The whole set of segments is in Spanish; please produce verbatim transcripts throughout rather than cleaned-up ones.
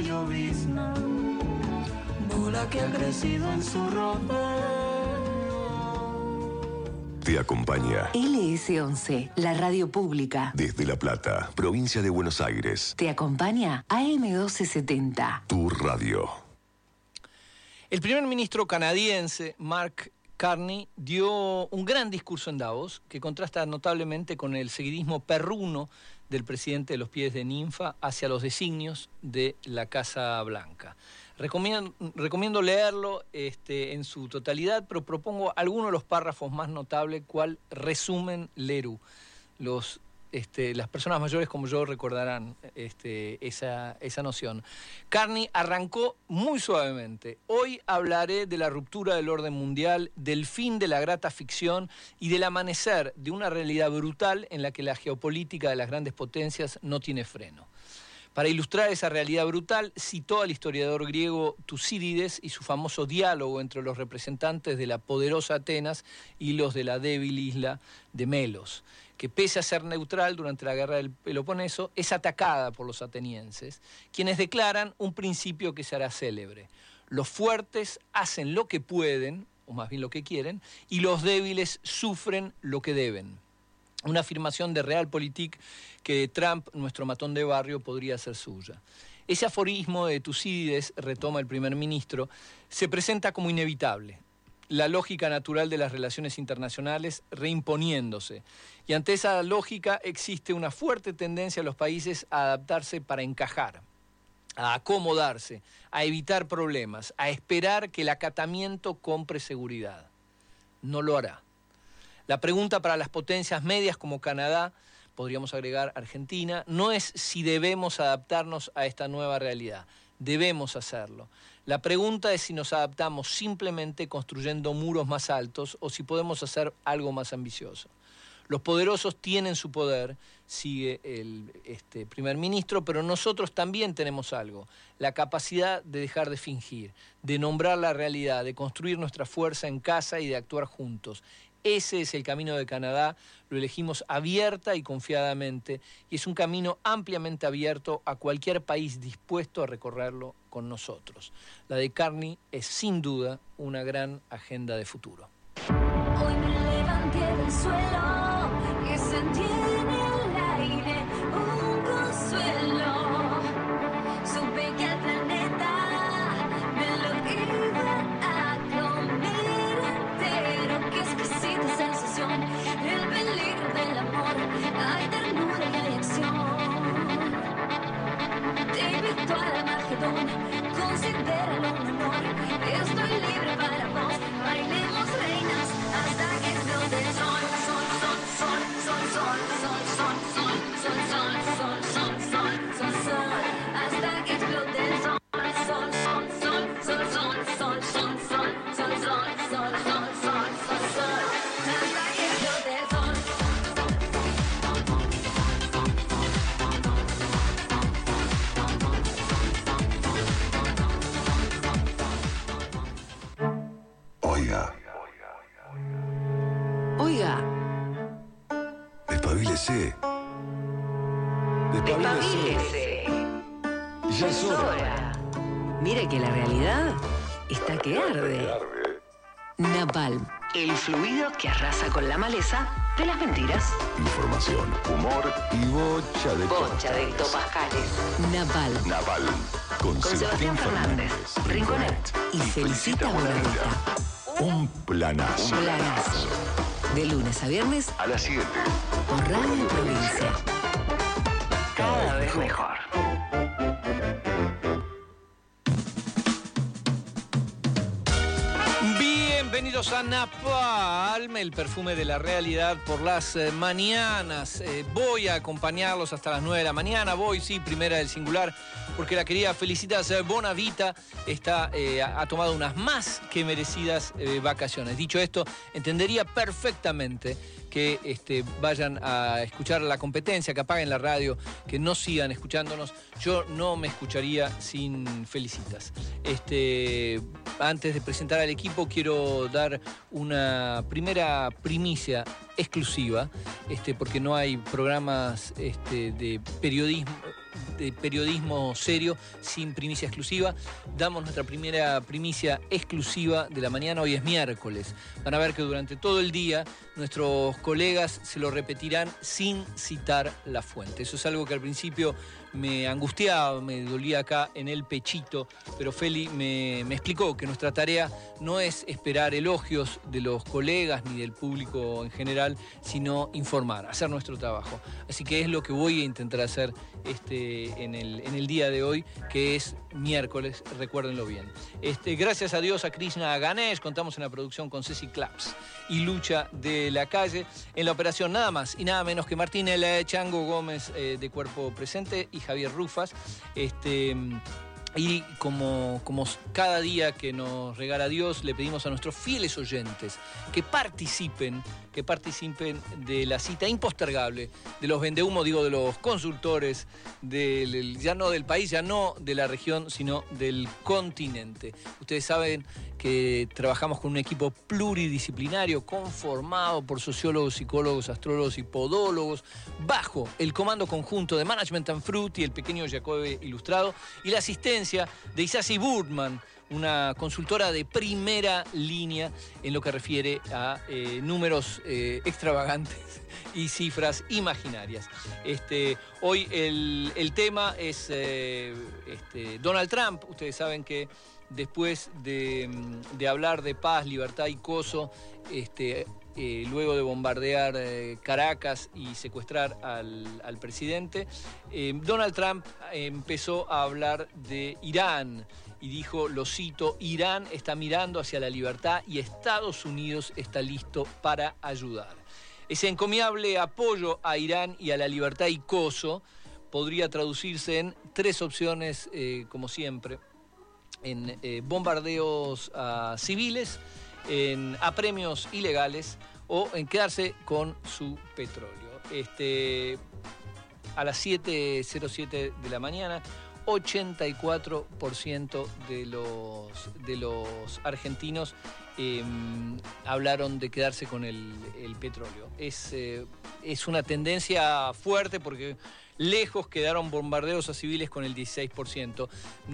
llovizna, bola que ha crecido en su ropa. Te acompaña L S once, la radio pública. desde La Plata, provincia de Buenos Aires. Te acompaña A M doce setenta. Tu radio. El primer ministro canadiense, Mark Carney, dio un gran discurso en Davos que contrasta notablemente con el seguidismo perruno del presidente de los pies de ninfa hacia los designios de la Casa Blanca. Recomiendo, recomiendo leerlo este, en su totalidad, pero propongo algunos de los párrafos más notables, cual resumen Leru. Los, este, las personas mayores como yo recordarán este, esa, esa noción. Carney arrancó muy suavemente. Hoy hablaré de la ruptura del orden mundial, del fin de la grata ficción y del amanecer de una realidad brutal en la que la geopolítica de las grandes potencias no tiene freno. Para ilustrar esa realidad brutal, citó al historiador griego Tucídides y su famoso diálogo entre los representantes de la poderosa Atenas y los de la débil isla de Melos, que pese a ser neutral durante la guerra del Peloponeso, es atacada por los atenienses, quienes declaran un principio que se hará célebre. Los fuertes hacen lo que pueden, o más bien lo que quieren, y los débiles sufren lo que deben. Una afirmación de Realpolitik que Trump, nuestro matón de barrio, podría ser suya. Ese aforismo de Tucídides, retoma el primer ministro, se presenta como inevitable. La lógica natural de las relaciones internacionales reimponiéndose. Y ante esa lógica existe una fuerte tendencia de los países a adaptarse para encajar, a acomodarse, a evitar problemas, a esperar que el acatamiento compre seguridad. No lo hará. La pregunta para las potencias medias como Canadá, podríamos agregar Argentina, no es si debemos adaptarnos a esta nueva realidad. Debemos hacerlo. La pregunta es si nos adaptamos simplemente construyendo muros más altos o si podemos hacer algo más ambicioso. Los poderosos tienen su poder, sigue el este, primer ministro, pero nosotros también tenemos algo, la capacidad de dejar de fingir, de nombrar la realidad, de construir nuestra fuerza en casa y de actuar juntos. Ese es el camino de Canadá, lo elegimos abierta y confiadamente, y es un camino ampliamente abierto a cualquier país dispuesto a recorrerlo con nosotros. La de Carney es sin duda una gran agenda de futuro. Hoy me levanté del suelo y sentí en el aire un consuelo. Supe que el planeta me lo iba a comer entero. Qué exquisita sensación, el peligro del amor. Hay ternura y hay acción. Te invito al Armagedón, considéralo un honor. Estoy libre para vos, bailemos reinas hasta que explote el sol. Sol, sol, sol, sol, sol, sol, sol, sol, sol, sol, sol, sol, sol, sol, sol, hasta que explote el sol. Sol, sol, sol, sol, sol, sol, sol, sol, sol, sol, sol, sol, sol, sol, sol, hasta que explote el sol. Oiga, Oiga, despabilese. despabilese. Ya es hora. Hora. Mire que la realidad está que arde. Napalm, el fluido que arrasa con la maleza de las mentiras. Información, humor y bocha de Bocha de cosas. topascales. Napalm, Naval, con, con Sebastián Fernández, Rinconet y Felicita Bonavita. Un planazo. Planazo. De lunes a viernes A las siete. por Radio Provincia. Cada vez mejor. Bienvenidos a Napalm, el perfume de la realidad por las eh, mañanas. Eh, voy a acompañarlos hasta las nueve de la mañana. Voy, sí, primera del singular, porque la querida Felicitas Bonavita está, eh, ha tomado unas más que merecidas eh, vacaciones. Dicho esto, entendería perfectamente que este, vayan a escuchar la competencia, que apaguen la radio, que no sigan escuchándonos. Yo no me escucharía sin Felicitas. Este, antes de presentar al equipo, quiero dar una primera primicia exclusiva, este, porque no hay programas este, de periodismo de periodismo serio, sin primicia exclusiva. Damos nuestra primera primicia exclusiva de la mañana, hoy es miércoles. Van a ver que durante todo el día nuestros colegas se lo repetirán sin citar la fuente. Eso es algo que al principio me angustiaba, me dolía acá en el pechito, pero Feli me, me explicó que nuestra tarea no es esperar elogios de los colegas ni del público en general, sino informar, hacer nuestro trabajo. Así que es lo que voy a intentar hacer este, en, el, en el día de hoy, que es miércoles, recuérdenlo bien. Este, gracias a Dios, a Krishna, a Ganesh, contamos en la producción con Ceci Claps y Lucha de la Calle. En la operación nada más y nada menos que Martín El Chango Gómez eh, de Cuerpo Presente y Javier Rufas. Este, y como, como cada día que nos regala Dios, le pedimos a nuestros fieles oyentes que participen, que participen de la cita impostergable de los vendehumos, digo, de los consultores, del, ya no del país, ya no de la región, sino del continente. Ustedes saben que trabajamos con un equipo pluridisciplinario conformado por sociólogos, psicólogos, astrólogos y podólogos, bajo el comando conjunto de Management and Fruit y el pequeño Jacobe Ilustrado, y la asistencia de Isasi Burman, una consultora de primera línea en lo que refiere a eh, números eh, extravagantes y cifras imaginarias. Este, hoy el, el tema es eh, este, Donald Trump. Ustedes saben que después de, de hablar de paz, libertad y coso, este, eh, luego de bombardear eh, Caracas y secuestrar al, al presidente, eh, Donald Trump empezó a hablar de Irán y dijo, lo cito, Irán está mirando hacia la libertad y Estados Unidos está listo para ayudar. Ese encomiable apoyo a Irán y a la libertad y coso podría traducirse en tres opciones, eh, como siempre, en eh, bombardeos a civiles, en apremios ilegales o en quedarse con su petróleo. Este, a las siete cero siete de la mañana, ochenta y cuatro por ciento de los, de los argentinos eh, hablaron de quedarse con el, el petróleo. Es, eh, es una tendencia fuerte porque lejos quedaron bombardeos a civiles con el dieciséis por ciento.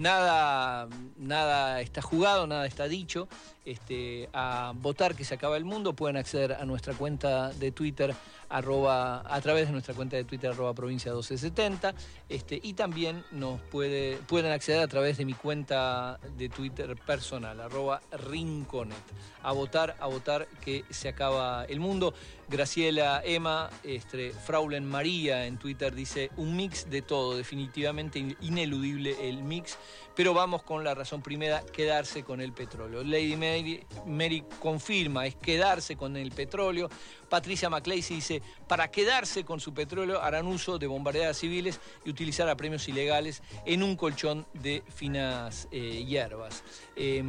Nada, nada está jugado, nada está dicho. Este, a votar que se acaba el mundo pueden acceder a nuestra cuenta de Twitter, arroba, a través de nuestra cuenta de Twitter, arroba provincia doce setenta. Este, y también nos puede, pueden acceder a través de mi cuenta de Twitter personal, arroba rinconet. A votar, a votar que se acaba el mundo. Graciela Emma, este, Fraulen María en Twitter dice, un mix de todo, definitivamente ineludible el mix, pero vamos con la razón primera, quedarse con el petróleo. Lady Mary, Mary confirma, es quedarse con el petróleo. Patricia McLeisy dice, para quedarse con su petróleo harán uso de bombardeadas civiles y utilizar apremios ilegales en un colchón de finas eh, hierbas. Eh,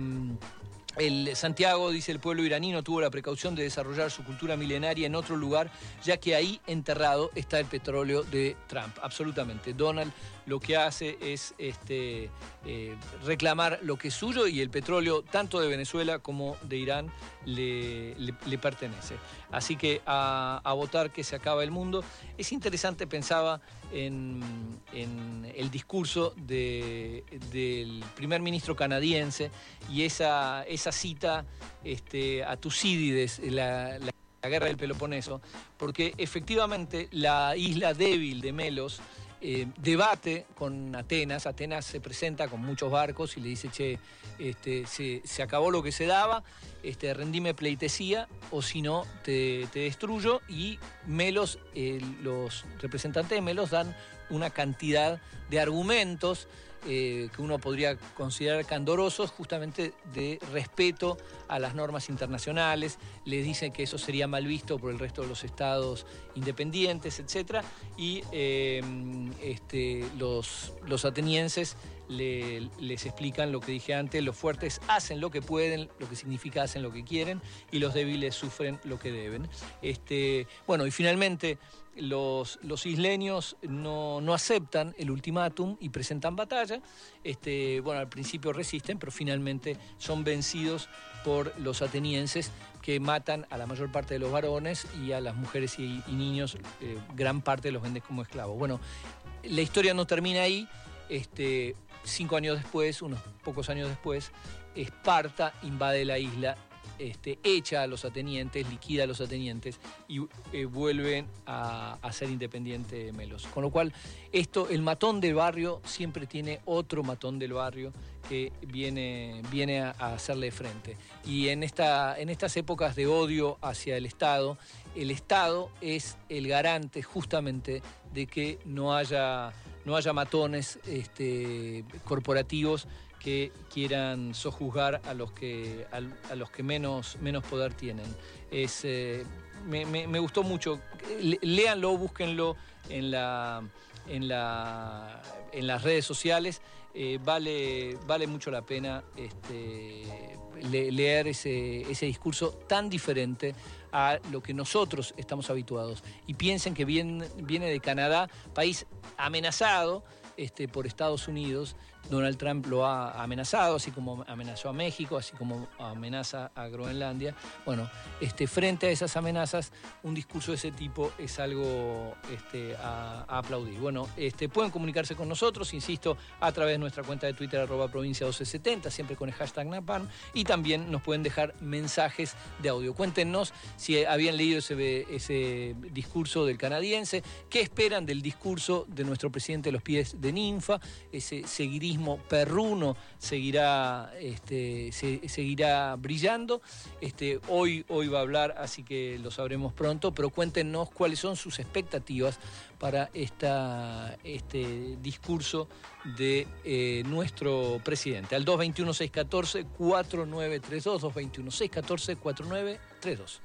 El Santiago dice, el pueblo iraní no tuvo la precaución de desarrollar su cultura milenaria en otro lugar, ya que ahí enterrado está el petróleo de Trump. Absolutamente. Donald lo que hace es este, eh, reclamar lo que es suyo y el petróleo tanto de Venezuela como de Irán le, le, le pertenece. Así que a, a votar que se acaba el mundo. Es interesante, pensaba en, en el discurso de, del primer ministro canadiense y esa, esa cita este, a Tucídides, la, la, la guerra del Peloponeso, porque efectivamente la isla débil de Melos Eh, debate con Atenas. Atenas se presenta con muchos barcos y le dice, che, este, se, se acabó lo que se daba, este, rendime pleitesía o si no te, te destruyo. Y Melos, eh, los representantes de Melos dan una cantidad de argumentos eh, que uno podría considerar candorosos, justamente de respeto a las normas internacionales. Les dicen que eso sería mal visto por el resto de los estados independientes, etcétera. Y eh, este, los, los atenienses le, les explican lo que dije antes: los fuertes hacen lo que pueden, lo que significa hacen lo que quieren, y los débiles sufren lo que deben. Este, bueno, y finalmente los, los isleños no, no aceptan el ultimátum y presentan batalla. Este, bueno, al principio resisten, pero finalmente son vencidos por los atenienses, que que matan a la mayor parte de los varones y a las mujeres y, y niños, eh, gran parte los venden como esclavos. Bueno, la historia no termina ahí. Este, cinco años después, unos pocos años después, Esparta invade la isla, este, echa a los atenientes, liquida a los atenientes y eh, vuelven a, a ser independiente Melos. Con lo cual, esto, el matón del barrio siempre tiene otro matón del barrio que viene, viene a, a hacerle frente. Y en, esta, en estas épocas de odio hacia el Estado, el Estado es el garante justamente de que no haya, no haya matones este, corporativos que quieran sojuzgar a los que, a, a los que menos, menos poder tienen. Es, eh, me, me, me gustó mucho. Léanlo, búsquenlo en, la, en, la, en las redes sociales. Eh, vale, vale mucho la pena este, le, leer ese, ese discurso tan diferente a lo que nosotros estamos habituados. Y piensen que viene, viene de Canadá, país amenazado este, por Estados Unidos. Donald Trump lo ha amenazado, así como amenazó a México, así como amenaza a Groenlandia. Bueno, este, frente a esas amenazas, un discurso de ese tipo es algo este, a, a aplaudir. Bueno, este, pueden comunicarse con nosotros, insisto, a través de nuestra cuenta de Twitter, arroba provincia doce setenta, siempre con el hashtag Napalm, y también nos pueden dejar mensajes de audio. Cuéntenos si habían leído ese, ese discurso del canadiense, qué esperan del discurso de nuestro presidente de los pies de ninfa, ese seguirismo perruno seguirá, este, se, seguirá brillando. Este, hoy, hoy va a hablar, así que lo sabremos pronto, pero cuéntenos cuáles son sus expectativas para esta, este discurso de eh, nuestro presidente. Al dos veintiuno, seiscientos catorce, cuarenta y nueve treinta y dos, dos veintiuno, seiscientos catorce, cuarenta y nueve treinta y dos.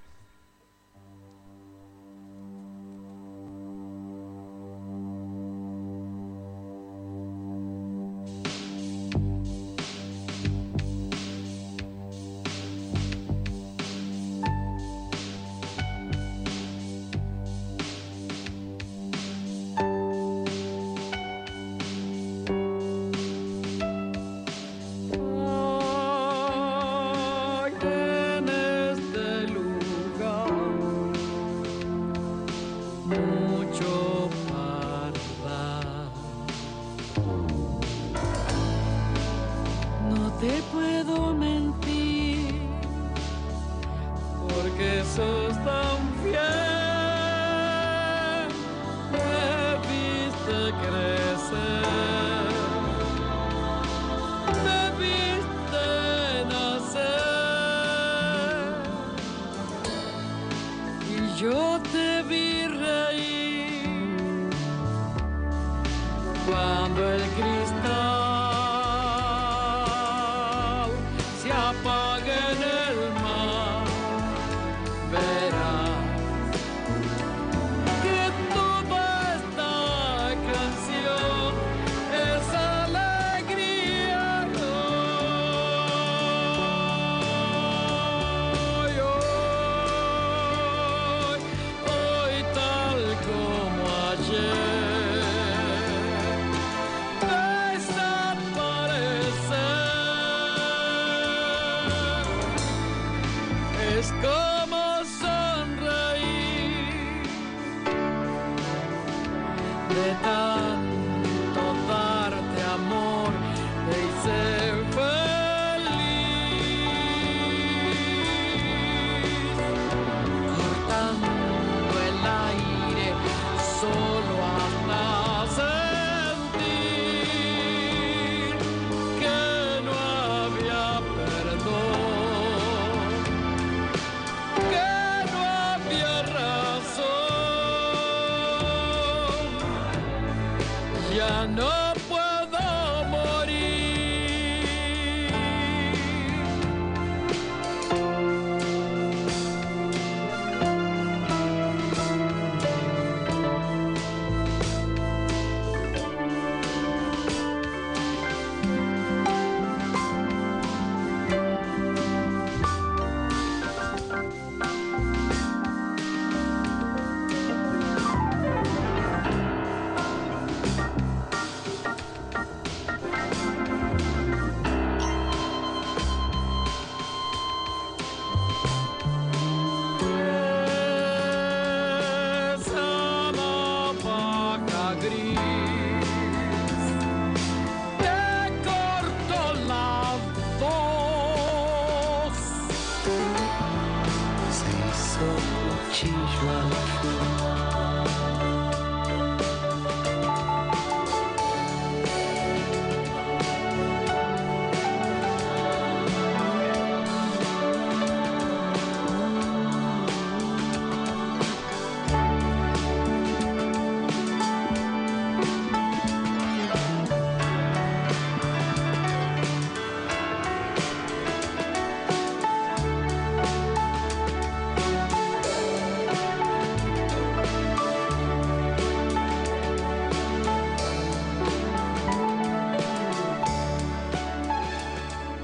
Apague en el mar, verás.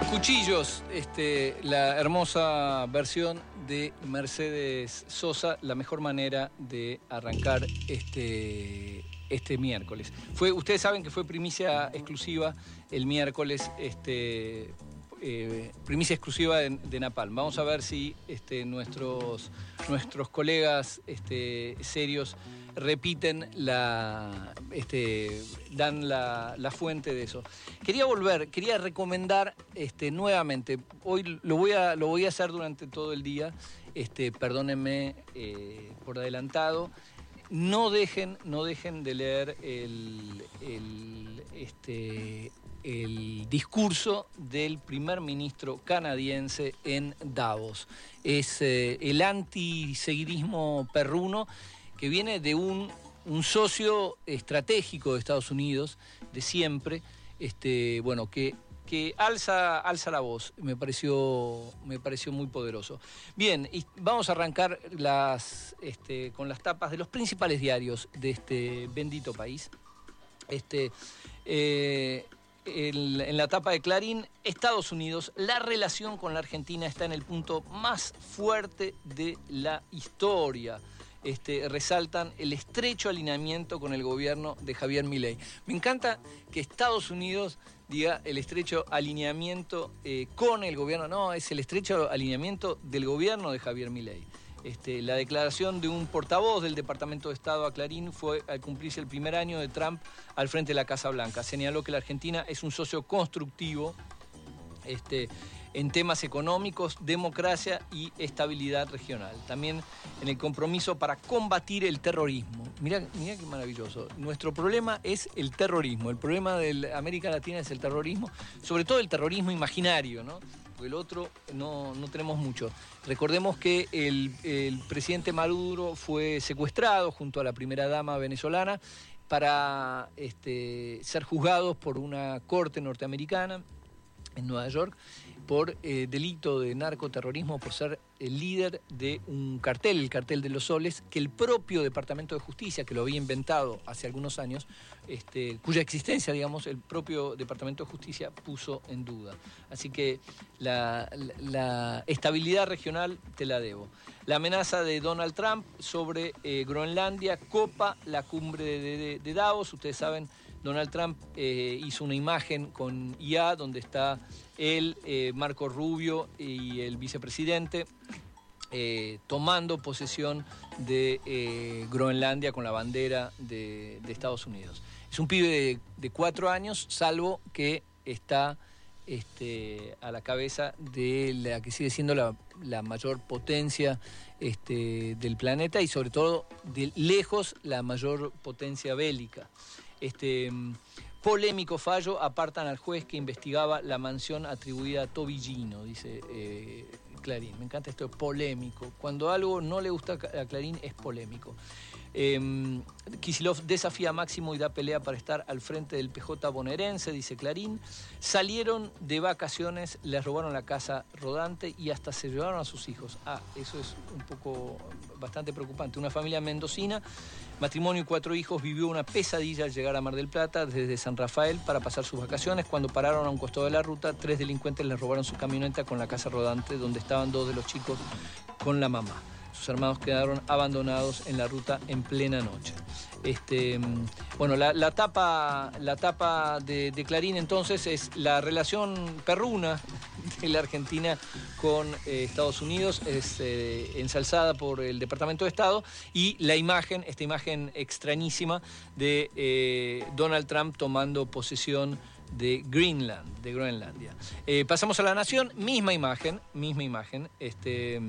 Cuchillos, este, la hermosa versión de Mercedes Sosa, la mejor manera de arrancar este, este miércoles. Fue, ustedes saben que fue primicia exclusiva el miércoles, este, eh, primicia exclusiva de, de Napalm. Vamos a ver si este, nuestros, nuestros colegas este, serios repiten la, este, dan la, la fuente de eso. Quería volver, quería recomendar este, nuevamente, hoy lo voy a, lo voy a hacer durante todo el día, este, perdónenme eh, por adelantado, no dejen, no dejen de leer el, el, este, el discurso del primer ministro canadiense en Davos. Es eh, el antiseguidismo perruno, que viene de un, un socio estratégico de Estados Unidos, de siempre, este, bueno, que, que alza, alza la voz. Me pareció, me pareció muy poderoso. Bien, y vamos a arrancar las, este, con las tapas de los principales diarios de este bendito país. Este, eh, el, en la tapa de Clarín, Estados Unidos, la relación con la Argentina está en el punto más fuerte de la historia. Este, resaltan el estrecho alineamiento con el gobierno de Javier Milei. Me encanta que Estados Unidos diga el estrecho alineamiento eh, con el gobierno. No, es el estrecho alineamiento del gobierno de Javier Milei. Este, la declaración de un portavoz del Departamento de Estado a Clarín fue al cumplirse el primer año de Trump al frente de la Casa Blanca. Señaló que la Argentina es un socio constructivo este, en temas económicos, democracia y estabilidad regional. También en el compromiso para combatir el terrorismo. Mirá, mirá qué maravilloso. Nuestro problema es el terrorismo. El problema de América Latina es el terrorismo, sobre todo el terrorismo imaginario, ¿no? Porque el otro no, no tenemos mucho. Recordemos que el, el presidente Maduro fue secuestrado junto a la primera dama venezolana para este, ser juzgados por una corte norteamericana en Nueva York por eh, delito de narcoterrorismo, por ser el líder de un cartel, el cartel de los soles, que el propio Departamento de Justicia, que lo había inventado hace algunos años, este, cuya existencia, digamos, el propio Departamento de Justicia puso en duda. Así que la, la, la estabilidad regional te la debo. La amenaza de Donald Trump sobre eh, Groenlandia copa la cumbre de, de, de Davos. Ustedes saben, Donald Trump eh, hizo una imagen con I A donde está él, eh, Marco Rubio y el vicepresidente eh, tomando posesión de eh, Groenlandia con la bandera de, de Estados Unidos. Es un pibe de, de cuatro años, salvo que está este, a la cabeza de la que sigue siendo la, la mayor potencia este, del planeta y sobre todo de lejos la mayor potencia bélica. Este polémico fallo, apartan al juez que investigaba la mansión atribuida a Tobillino, dice eh, Clarín. Me encanta esto de polémico. Cuando algo no le gusta a Clarín es polémico. Eh, Kicillof desafía a Máximo y da pelea para estar al frente del P J bonaerense, dice Clarín. Salieron de vacaciones, les robaron la casa rodante y hasta se llevaron a sus hijos. Ah, eso es un poco bastante preocupante. Una familia mendocina, matrimonio y cuatro hijos, vivió una pesadilla al llegar a Mar del Plata desde San Rafael para pasar sus vacaciones. Cuando pararon a un costado de la ruta, tres delincuentes les robaron su camioneta con la casa rodante donde estaban dos de los chicos con la mamá. Sus hermanos quedaron abandonados en la ruta en plena noche. Este, bueno, la, la tapa, la tapa de, de Clarín entonces es la relación perruna de la Argentina con eh, Estados Unidos, es eh, ensalzada por el Departamento de Estado, y la imagen, esta imagen extrañísima de eh, Donald Trump tomando posesión de Greenland, de Groenlandia. Eh, pasamos a La Nación, misma imagen, misma imagen, este,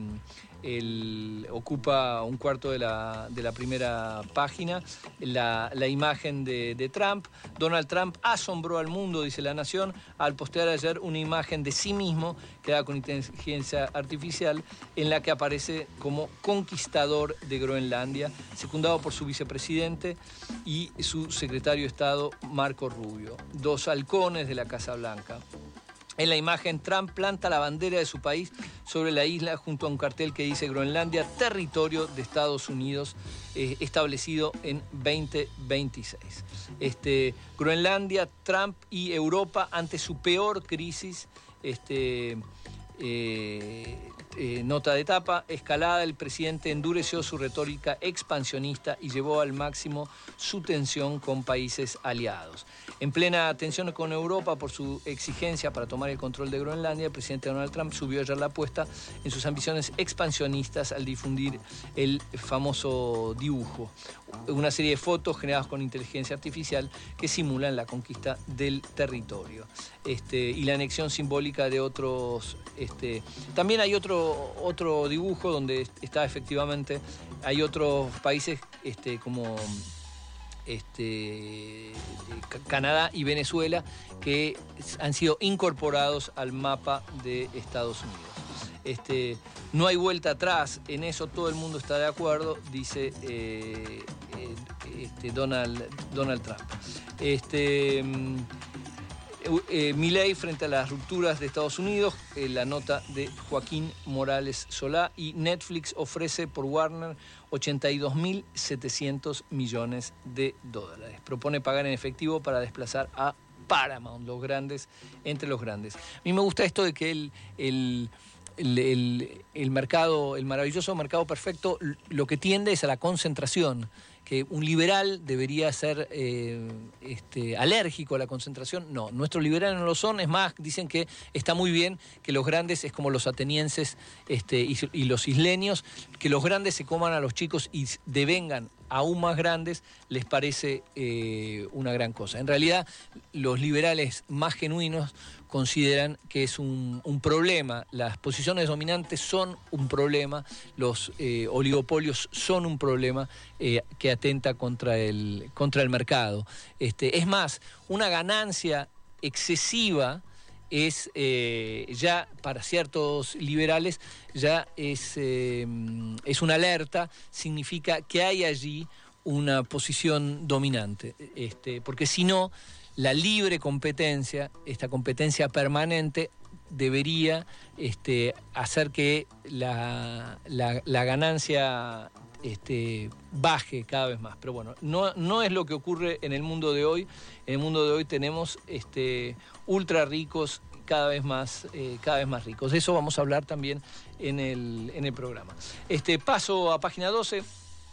el, ocupa un cuarto de la, de la primera página, la, la imagen de, de Trump. Donald Trump asombró al mundo, dice La Nación, al postear ayer una imagen de sí mismo, creada con inteligencia artificial, en la que aparece como conquistador de Groenlandia, secundado por su vicepresidente y su secretario de Estado, Marco Rubio, dos halcones de la Casa Blanca. En la imagen, Trump planta la bandera de su país sobre la isla junto a un cartel que dice Groenlandia, territorio de Estados Unidos, eh, establecido en veinte veintiséis. Este, Groenlandia, Trump y Europa ante su peor crisis. Este, eh, eh, nota de tapa, escalada, el presidente endureció su retórica expansionista y llevó al máximo su tensión con países aliados. En plena tensión con Europa por su exigencia para tomar el control de Groenlandia, el presidente Donald Trump subió ayer la apuesta en sus ambiciones expansionistas al difundir el famoso dibujo, una serie de fotos generadas con inteligencia artificial que simulan la conquista del territorio este, y la anexión simbólica de otros... Este, también hay otro, otro dibujo donde está efectivamente, hay otros países este, como... Este, Canadá y Venezuela que han sido incorporados al mapa de Estados Unidos. Este, no hay vuelta atrás, en eso todo el mundo está de acuerdo, dice eh, eh, este, Donald, Donald Trump. Este, eh, Milei frente a las rupturas de Estados Unidos, eh, la nota de Joaquín Morales Solá, y Netflix ofrece por Warner ochenta y dos mil setecientos millones de dólares. Propone pagar en efectivo para desplazar a Paramount, los grandes entre los grandes. A mí me gusta esto de que el, el, el, el, el mercado, el maravilloso mercado perfecto, lo que tiende es a la concentración, que un liberal debería ser eh, este, alérgico a la concentración. No, nuestros liberales no lo son. Es más, dicen que está muy bien que los grandes, es como los atenienses este, y, y los isleños, que los grandes se coman a los chicos y devengan aún más grandes, les parece eh, una gran cosa. En realidad, los liberales más genuinos consideran que es un, un problema. Las posiciones dominantes son un problema, los eh, oligopolios son un problema eh, que atenta contra el, contra el mercado. Este, es más, una ganancia excesiva es eh, ya para ciertos liberales ya es, eh, es una alerta, significa que hay allí una posición dominante, este, porque si no, la libre competencia, esta competencia permanente, debería este, hacer que la, la, la ganancia este, baje cada vez más. Pero bueno, no, no es lo que ocurre en el mundo de hoy. En el mundo de hoy tenemos este, ultra ricos cada vez más, eh, cada vez más ricos. De eso vamos a hablar también en el, en el programa. Este, paso a página doce.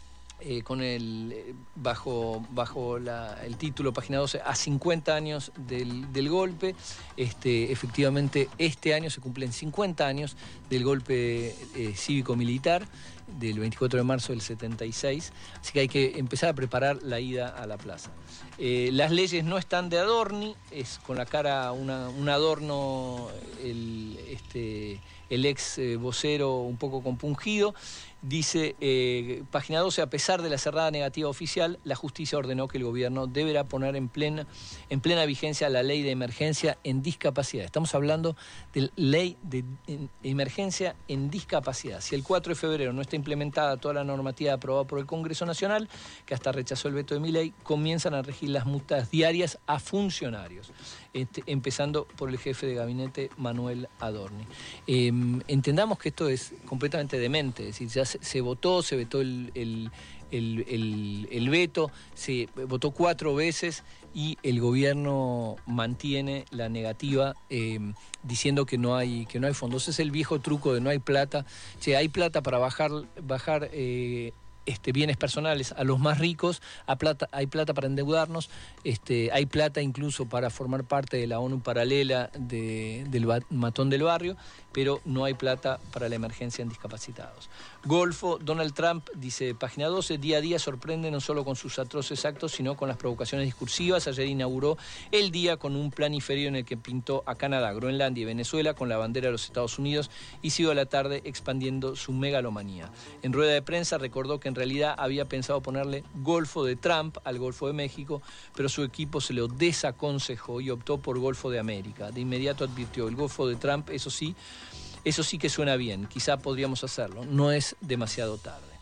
Eh, con el eh, bajo, bajo la, el título página doce, a cincuenta años del, del golpe. Este, efectivamente, este año se cumplen cincuenta años del golpe eh, cívico-militar del veinticuatro de marzo del setenta y seis, así que hay que empezar a preparar la ida a la plaza. Eh, las leyes no están de Adorni, es con la cara una, un adorno, el, este, el ex eh, vocero un poco compungido. Dice, eh, página doce, a pesar de la cerrada negativa oficial, la justicia ordenó que el gobierno deberá poner en plena, en plena vigencia la ley de emergencia en discapacidad. Estamos hablando de ley de en, emergencia en discapacidad. Si el cuatro de febrero no está implementada toda la normativa aprobada por el Congreso Nacional, que hasta rechazó el veto de Milei, comienzan a regir las multas diarias a funcionarios, este, empezando por el jefe de gabinete Manuel Adorni. Eh, entendamos que esto es completamente demente, es decir, ya Se, se votó, se vetó el, el, el, el, el veto, se votó cuatro veces y el gobierno mantiene la negativa eh, diciendo que no hay que no hay fondos. Es el viejo truco de no hay plata. Che, hay plata para bajar, bajar eh, este, bienes personales a los más ricos, a plata, hay plata para endeudarnos, este, hay plata incluso para formar parte de la ONU paralela de, del matón del barrio, pero no hay plata para la emergencia en discapacitados. Golfo, Donald Trump, dice página doce, día a día sorprende no solo con sus atroces actos, sino con las provocaciones discursivas. Ayer inauguró el día con un planiferio en el que pintó a Canadá, Groenlandia y Venezuela con la bandera de los Estados Unidos y siguió a la tarde expandiendo su megalomanía. En rueda de prensa recordó que en realidad había pensado ponerle Golfo de Trump al Golfo de México, pero su equipo se lo desaconsejó y optó por Golfo de América. De inmediato advirtió, el Golfo de Trump, eso sí, Eso sí que suena bien, quizá podríamos hacerlo, no es demasiado tarde.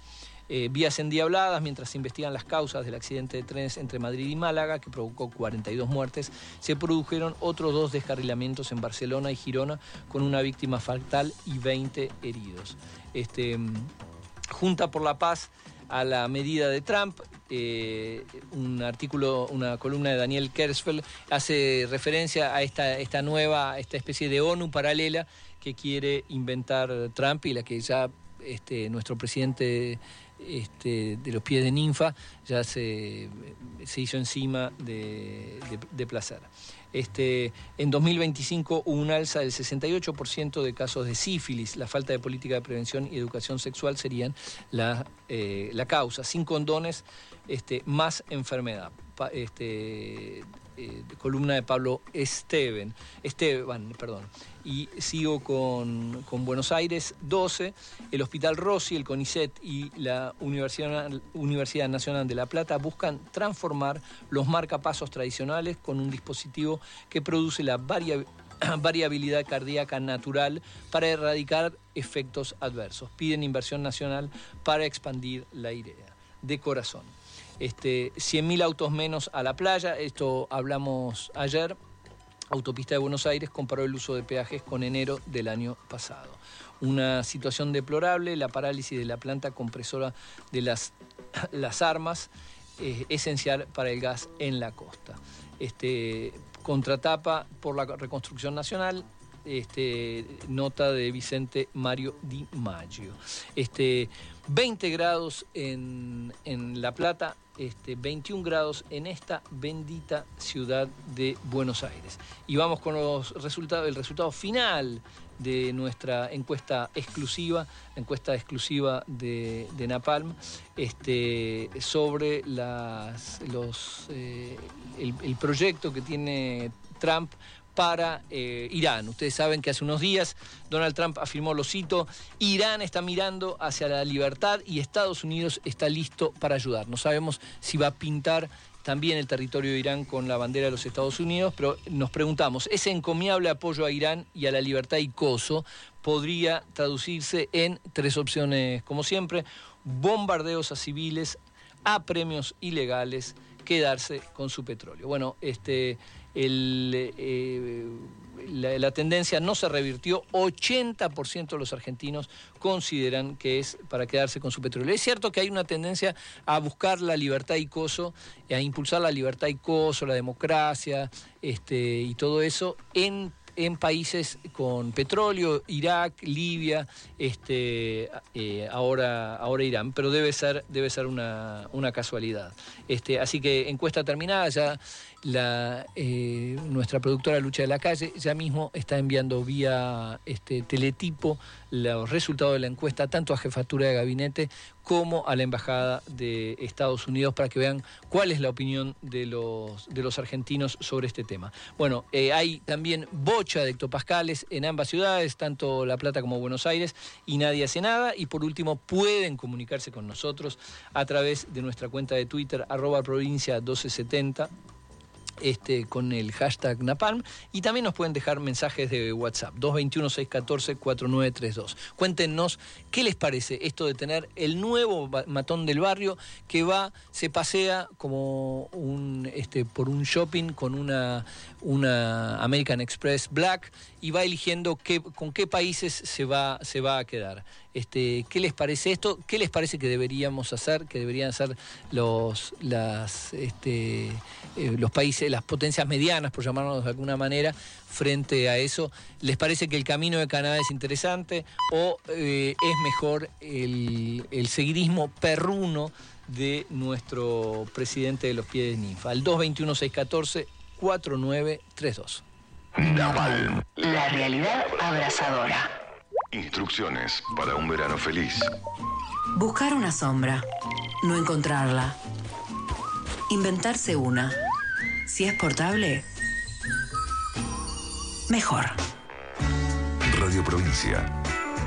eh, vías endiabladas mientras se investigan las causas del accidente de trenes entre Madrid y Málaga, que provocó cuarenta y dos muertes. Se produjeron otros dos descarrilamientos en Barcelona y Girona, con una víctima fatal y veinte heridos. Este, Junta por la Paz a la medida de Trump. Eh, un artículo, una columna de Daniel Kersfeld hace referencia a esta, esta nueva, esta especie de ONU paralela que quiere inventar Trump y la que ya este, nuestro presidente este, de los pies de ninfa ya se, se hizo encima de, de, de placer. Este, en dos mil veinticinco hubo un alza del sesenta y ocho por ciento de casos de sífilis. La falta de política de prevención y educación sexual serían la, eh, la causa. Sin condones, este, más enfermedad. Pa, este, eh, columna de Pablo Esteban, Esteban, perdón. Y sigo con, con Buenos Aires, doce. El Hospital Rossi, el CONICET y la Universidad, Universidad Nacional de La Plata buscan transformar los marcapasos tradicionales con un dispositivo que produce la variabilidad variabilidad cardíaca natural para erradicar efectos adversos. Piden inversión nacional para expandir la idea. De corazón. Este, cien mil autos menos a la playa, esto hablamos ayer. Autopista de Buenos Aires comparó el uso de peajes con enero del año pasado. Una situación deplorable, la parálisis de la planta compresora de las, las armas, eh, esencial para el gas en la costa. Este, contratapa por la reconstrucción nacional, este, nota de Vicente Mario Di Maggio. Este, veinte grados en, en La Plata, este, veintiún grados en esta bendita ciudad de Buenos Aires. Y vamos con los resultados, el resultado final de nuestra encuesta exclusiva, la encuesta exclusiva de, de Napalm, este, sobre las, los, eh, el, el proyecto que tiene Trump para eh, Irán. Ustedes saben que hace unos días Donald Trump afirmó, lo cito, Irán está mirando hacia la libertad y Estados Unidos está listo para ayudar. No sabemos si va a pintar también el territorio de Irán con la bandera de los Estados Unidos, pero nos preguntamos, ese encomiable apoyo a Irán y a la libertad icoso podría traducirse en tres opciones, como siempre: bombardeos a civiles, a premios ilegales, quedarse con su petróleo. Bueno, este... El, eh, la, la tendencia no se revirtió. ochenta por ciento de los argentinos consideran que es para quedarse con su petróleo. Es cierto que hay una tendencia a buscar la libertad icoso, a impulsar la libertad icoso, la democracia, este, y todo eso en en países con petróleo, Irak, Libia, este, eh, ahora, ahora Irán, pero debe ser, debe ser una, una casualidad. Este, así que encuesta terminada, ya la, eh, nuestra productora Lucha de la Calle ya mismo está enviando vía este, teletipo los resultados de la encuesta tanto a Jefatura de Gabinete como a la Embajada de Estados Unidos para que vean cuál es la opinión de los, de los argentinos sobre este tema. Bueno, eh, hay también bocha de hectopascales en ambas ciudades, tanto La Plata como Buenos Aires, y nadie hace nada. Y por último, pueden comunicarse con nosotros a través de nuestra cuenta de Twitter, arroba provincia doce setenta. Este, con el hashtag Napalm, y también nos pueden dejar mensajes de WhatsApp dos veintiuno, seiscientos catorce, cuarenta y nueve treinta y dos. Cuéntenos qué les parece esto de tener el nuevo matón del barrio que va, se pasea como un este, por un shopping con una, una American Express Black y va eligiendo qué, con qué países se va, se va a quedar. Este, ¿qué les parece esto? ¿Qué les parece que deberíamos hacer, que deberían hacer los, las, este, eh, los países, las potencias medianas, por llamarlos de alguna manera, frente a eso? ¿Les parece que el camino de Canadá es interesante o eh, es mejor el, el seguidismo perruno de nuestro presidente de los pies de ninfa? Al dos veintiuno, seiscientos catorce, cuarenta y nueve treinta y dos. Napalm. La realidad abrasadora. Instrucciones para un verano feliz. Buscar una sombra, no encontrarla. Inventarse una. Si es portable, mejor. Radio Provincia.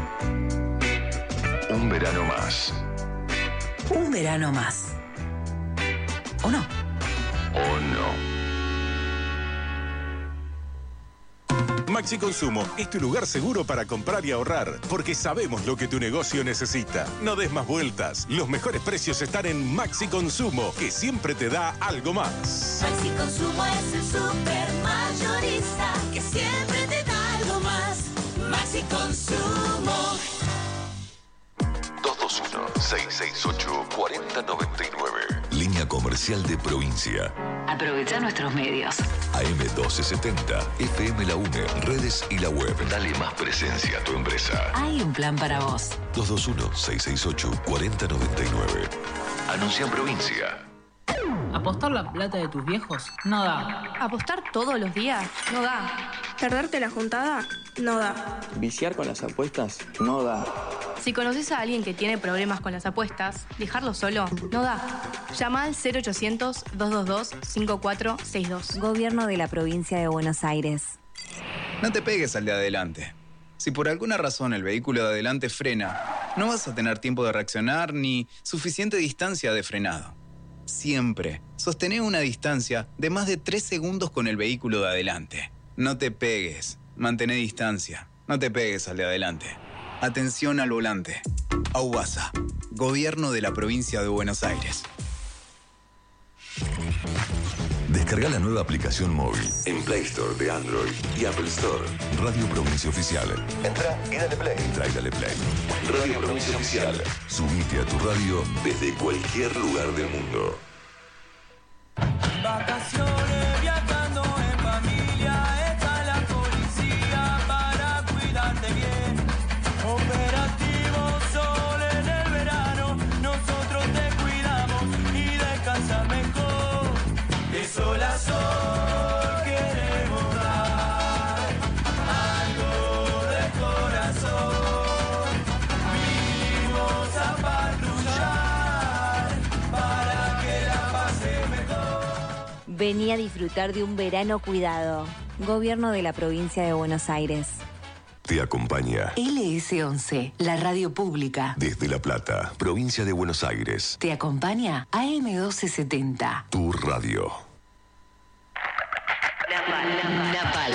Un verano más. Un verano más. ¿O no? ¿O no? Maxi Consumo es tu lugar seguro para comprar y ahorrar, porque sabemos lo que tu negocio necesita. No des más vueltas. Los mejores precios están en Maxi Consumo, que siempre te da algo más. Maxi Consumo es el super mayorista que siempre te da algo más. Maxi Consumo. dos dos uno, seis seis ocho, cuatro cero nueve nueve. Línea comercial de provincia. Aprovecha nuestros medios. A M doce setenta, F M La UNE, redes y la web. Dale más presencia a tu empresa. Hay un plan para vos. dos dos uno, seis seis ocho, cuatro cero nueve nueve. Anuncia en provincia. ¿Apostar la plata de tus viejos? No da. ¿Apostar todos los días? No da. ¿Perderte la juntada? No da. ¿Viciar con las apuestas? No da. Si conoces a alguien que tiene problemas con las apuestas, dejarlo solo no da. Llama al cero ochocientos, dos dos dos, cinco cuatro seis dos. Gobierno de la Provincia de Buenos Aires. No te pegues al de adelante. Si por alguna razón el vehículo de adelante frena, no vas a tener tiempo de reaccionar ni suficiente distancia de frenado. Siempre sostené una distancia de más de tres segundos con el vehículo de adelante. No te pegues, mantén distancia, no te pegues al de adelante. Atención al volante. AUBASA, Gobierno de la Provincia de Buenos Aires. Descarga la nueva aplicación móvil en Play Store de Android y Apple Store. Radio Provincia Oficial. Entra y dale play. Entra y dale play. Radio Provincia Oficial. Subite a tu radio desde cualquier lugar del mundo. Vacaciones viajando en familia, está la policía para cuidarte bien. Operativo Sol en el verano, nosotros te cuidamos y descansas mejor. De sol a sol queremos dar algo de corazón. Vinimos a patrullar para que la pase mejor. Vení a disfrutar de un verano cuidado. Gobierno de la Provincia de Buenos Aires. Te acompaña L S once, la radio pública. desde La Plata, provincia de Buenos Aires. Te acompaña A M doce setenta. Tu radio. Napal.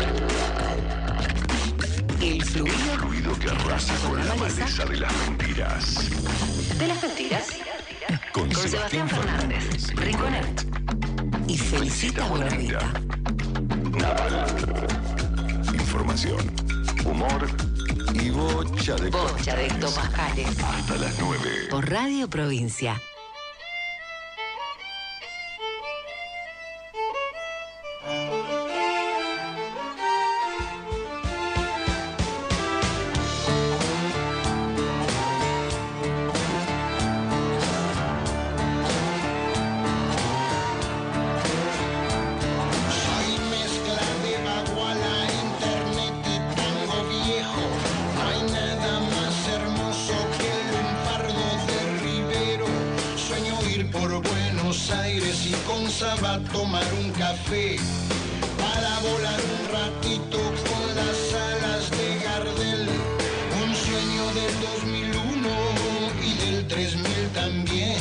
El fluido. El fluido que arrasa con la maleza de las mentiras. De las mentiras. Con, Con Sebastián Fernández, Rinconet y Felicita Bonavita. Naval. Información, humor y bocha de Bocha de hectopascales. hasta las nueve. Por Radio Provincia. Soy mezcla de baguala, internet y tango viejo. No hay nada más hermoso que el lunfardo de Rivero. Sueño ir por Buenos Aires y con Saba tomar un café para volar un ratito con las alas de Gardel. Un sueño del dos mil uno y del tres mil también.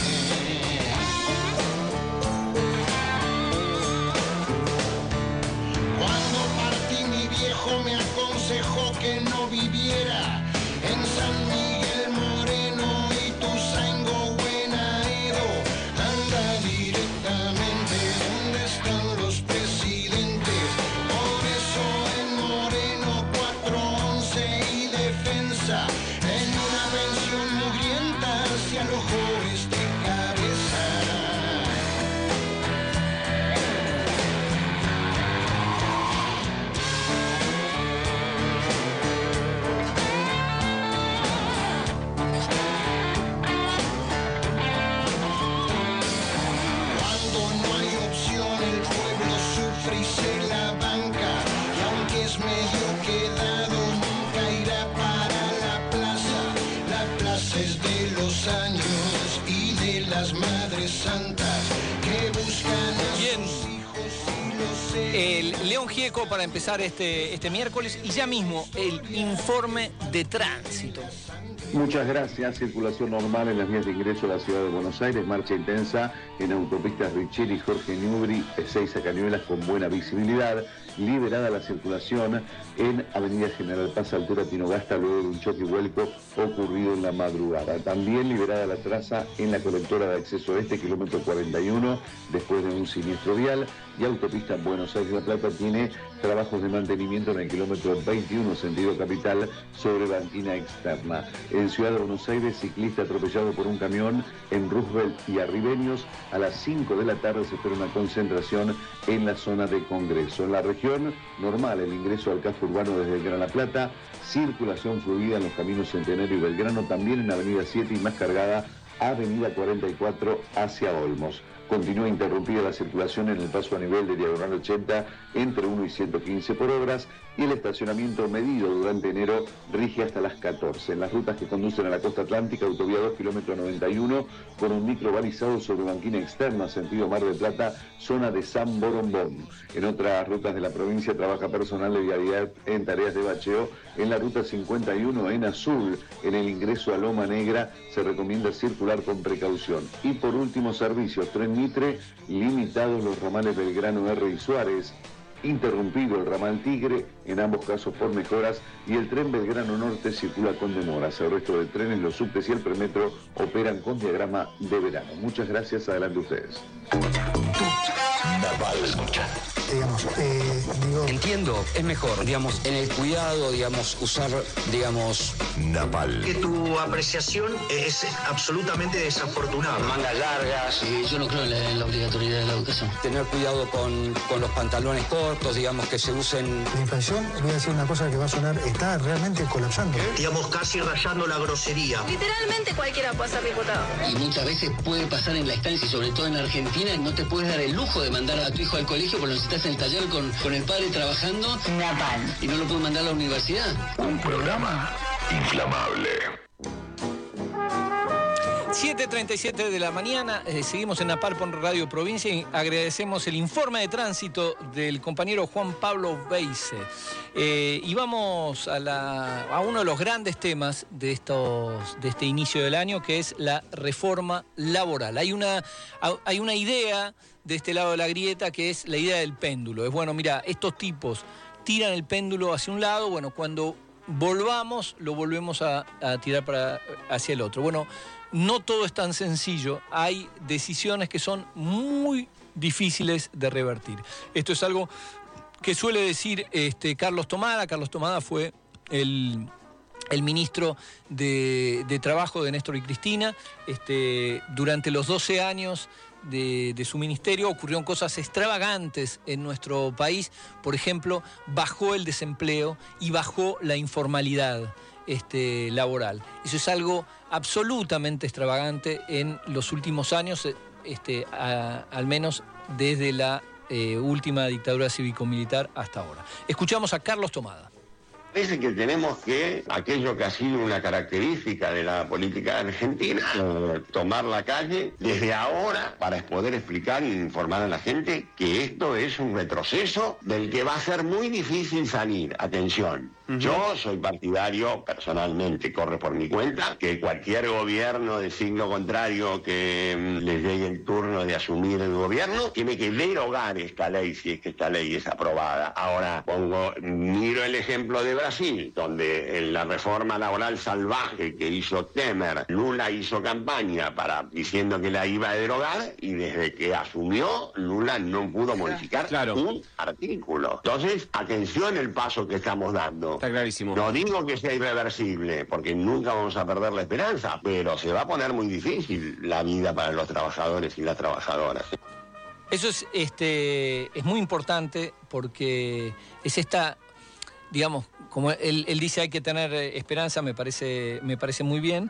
Cuando partí mi viejo me aconsejó que no viviera en San Miguel Moreno y Tuzaingo, Buenaedo. Anda directamente donde están los presidentes. Por eso en Moreno cuatro once y Defensa, en una pensión mugrienta se alojó este cabeza. Cuando no hay opción el pueblo sufre y se la banca. Y aunque es medio quedado nunca irá para la plaza. La plaza es de los años y de las madres santas que buscan a Bien. sus hijos y los sé. El León Gieco para empezar este, este miércoles y ya mismo el informe de tránsito. Muchas gracias. Circulación normal en las vías de ingreso a la ciudad de Buenos Aires. Marcha intensa en autopistas Richeri y Jorge Newbery, Ezeiza Cañuelas con buena visibilidad. liberada la circulación en Avenida General Paz, altura Tinogasta, luego de un choque y vuelco ocurrido en la madrugada. También liberada la traza en la colectora de acceso este, kilómetro cuarenta y uno, después de un siniestro vial. Y autopista Buenos Aires-La Plata tiene trabajos de mantenimiento en el kilómetro veintiuno, sentido capital, sobre banquina externa. En Ciudad de Buenos Aires, ciclista atropellado por un camión en Roosevelt y Arribeños. A las cinco de la tarde se espera una concentración en la zona de Congreso. En la región, normal el ingreso al casco urbano desde el Gran La Plata, circulación fluida en los caminos Centenario y Belgrano, también en Avenida siete y más cargada Avenida cuarenta y cuatro hacia Olmos. Continúa interrumpida la circulación en el paso a nivel de Diagonal ochenta entre uno y ciento quince por horas, y el estacionamiento medido durante enero rige hasta las catorce. En las rutas que conducen a la costa atlántica, autovía dos, kilómetro noventa y uno, con un micro balizado sobre banquina externa, sentido Mar del Plata, zona de San Borombón. En otras rutas de la provincia trabaja personal de vialidad en tareas de bacheo. En la ruta cincuenta y uno en azul, en el ingreso a Loma Negra, se recomienda circular con precaución. Y por último, servicios Tren Mitre, limitados los ramales Belgrano, R y Suárez, interrumpido el ramal Tigre, en ambos casos por mejoras, y el tren Belgrano Norte circula con demoras. El resto de trenes, los subtes y el premetro operan con diagrama de verano. Muchas gracias, adelante ustedes. Naval, escucha. Digamos, eh, digo... Entiendo, es mejor, digamos, en el cuidado, digamos, usar, digamos... Naval. Que tu apreciación es absolutamente desafortunada. Mangas largas. Sí, yo no creo en la, en la obligatoriedad de la educación. Tener cuidado con, con los pantalones cortos, digamos, que se usen... La inflación, voy a decir una cosa que va a sonar, está realmente colapsando. ¿Eh? Digamos, casi rayando la grosería. Literalmente cualquiera puede ser diputado. Y muchas veces puede pasar en la estancia, y sobre todo en Argentina, no te puedes dar el lujo de mandar a tu hijo al colegio porque necesitas en el taller con, con el padre trabajando. Naval. Y no lo puedes mandar a la universidad. Un programa inflamable. siete treinta y siete de la mañana, eh, seguimos en Napal por Radio Provincia y agradecemos el informe de tránsito del compañero Juan Pablo Beise. Eh, y vamos a, la, a uno de los grandes temas de, estos, de este inicio del año, que es la reforma laboral. Hay una, hay una idea de este lado de la grieta que es la idea del péndulo. Es bueno, mira, estos tipos tiran el péndulo hacia un lado, bueno, cuando volvamos, lo volvemos a, a tirar para, hacia el otro. Bueno, no todo es tan sencillo. Hay decisiones que son muy difíciles de revertir. Esto es algo que suele decir este, Carlos Tomada. Carlos Tomada fue el, el ministro de, de Trabajo de Néstor y Cristina. Este, durante los doce años de, de su ministerio ocurrieron cosas extravagantes en nuestro país. Por ejemplo, bajó el desempleo y bajó la informalidad este, laboral. Eso es algo absolutamente extravagante en los últimos años, este, a, al menos desde la eh, última dictadura cívico-militar hasta ahora. Escuchamos a Carlos Tomada. Parece que tenemos que, aquello que ha sido una característica de la política argentina, tomar la calle desde ahora para poder explicar e informar a la gente que esto es un retroceso del que va a ser muy difícil salir. Atención. Uh-huh. Yo soy partidario, personalmente, corre por mi cuenta, que cualquier gobierno de signo contrario que mm, les llegue el turno de asumir el gobierno, tiene que derogar esta ley si es que esta ley es aprobada. Ahora, pongo, miro el ejemplo de Brasil, donde en la reforma laboral salvaje que hizo Temer, Lula hizo campaña para diciendo que la iba a derogar, y desde que asumió, Lula no pudo modificar claro. un artículo. Entonces, atención el paso que estamos dando. Está clarísimo. No digo que sea irreversible, porque nunca vamos a perder la esperanza, pero se va a poner muy difícil la vida para los trabajadores y las trabajadoras. Eso es, este, es muy importante porque es esta, digamos, como él, él dice, hay que tener esperanza, me parece, me parece muy bien,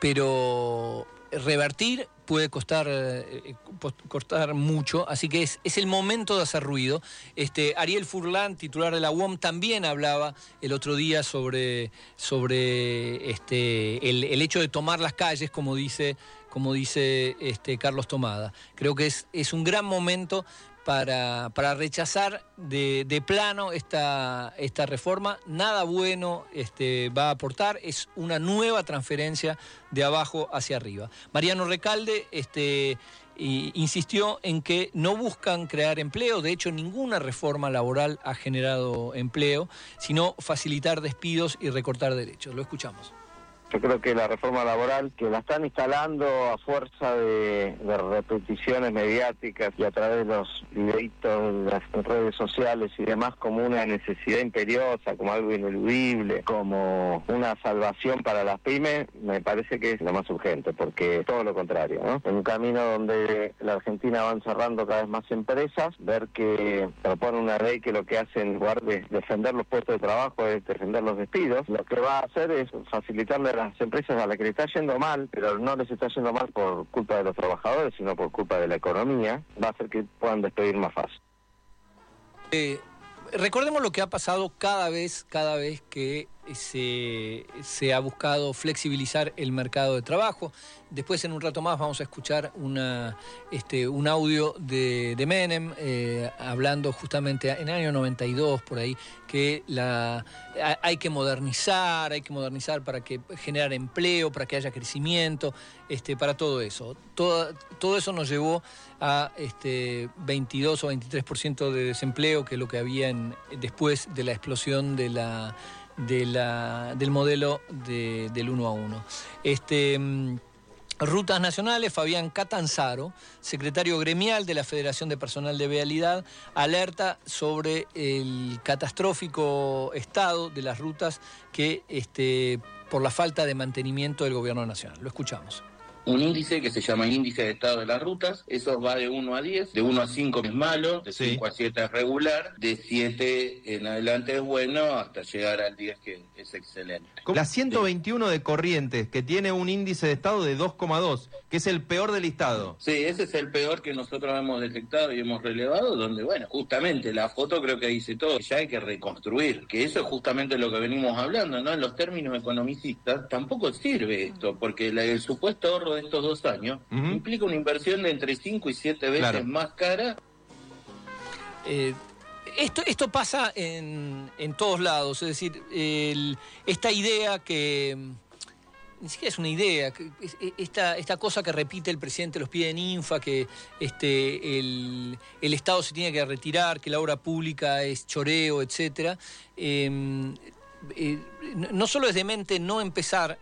pero revertir puede costar, eh, costar mucho, así que es, es el momento de hacer ruido. Este, Ariel Furlan, titular de la U O M, también hablaba el otro día sobre, sobre este, el, el hecho de tomar las calles, como dice, como dice este, Carlos Tomada. Creo que es, es un gran momento para, para rechazar de, de plano esta, esta reforma. Nada bueno este, va a aportar, es una nueva transferencia de abajo hacia arriba. Mariano Recalde este, y insistió en que no buscan crear empleo, de hecho ninguna reforma laboral ha generado empleo, sino facilitar despidos y recortar derechos. Lo escuchamos. Yo creo que la reforma laboral, que la están instalando a fuerza de, de repeticiones mediáticas y a través de los videitos de las redes sociales y demás, como una necesidad imperiosa, como algo ineludible, como una salvación para las pymes, me parece que es lo más urgente, porque todo lo contrario, ¿no? En un camino donde la Argentina va cerrando cada vez más empresas, ver que propone una ley que lo que hace en lugar de defender los puestos de trabajo es defender los despidos, lo que va a hacer es facilitarle a las empresas a las que le está yendo mal, pero no les está yendo mal por culpa de los trabajadores, sino por culpa de la economía, va a hacer que puedan despedir más fácil. Eh, recordemos lo que ha pasado cada vez, cada vez que se, se ha buscado flexibilizar el mercado de trabajo. Después, en un rato más, vamos a escuchar una, este, un audio de, de Menem eh, hablando justamente en el año noventa y dos, por ahí, que la, hay que modernizar, hay que modernizar para que generar empleo, para que haya crecimiento, este, para todo eso. Todo, todo eso nos llevó a este, veintidós o veintitrés por ciento de desempleo, que es lo que había en, después de la explosión de la, de la, del modelo de, del uno a uno. Este... Rutas Nacionales, Fabián Catanzaro, secretario gremial de la Federación de Personal de Vialidad, alerta sobre el catastrófico estado de las rutas que, este, por la falta de mantenimiento del gobierno nacional. Lo escuchamos. Un índice que se llama índice de estado de las rutas, eso va de uno a diez, de uno a cinco es malo, de cinco a siete es regular, de siete en adelante es bueno, hasta llegar al diez que es excelente. La ciento veintiuno de Corrientes, que tiene un índice de estado de dos coma dos, que es el peor del listado. Sí, ese es el peor que nosotros hemos detectado y hemos relevado, donde, bueno, justamente la foto creo que dice todo, ya hay que reconstruir, que eso es justamente lo que venimos hablando, ¿no? En los términos economicistas tampoco sirve esto, porque la, el supuesto ahorro de estos dos años uh-huh. implica una inversión de entre cinco y siete veces claro. más cara. Eh, esto, esto pasa en, en todos lados, es decir, el, esta idea que ni siquiera es una idea, que, esta, esta cosa que repite el presidente los pide en Infa, que este, el, el Estado se tiene que retirar, que la obra pública es choreo, etcétera. Eh, eh, no solo es demente no empezar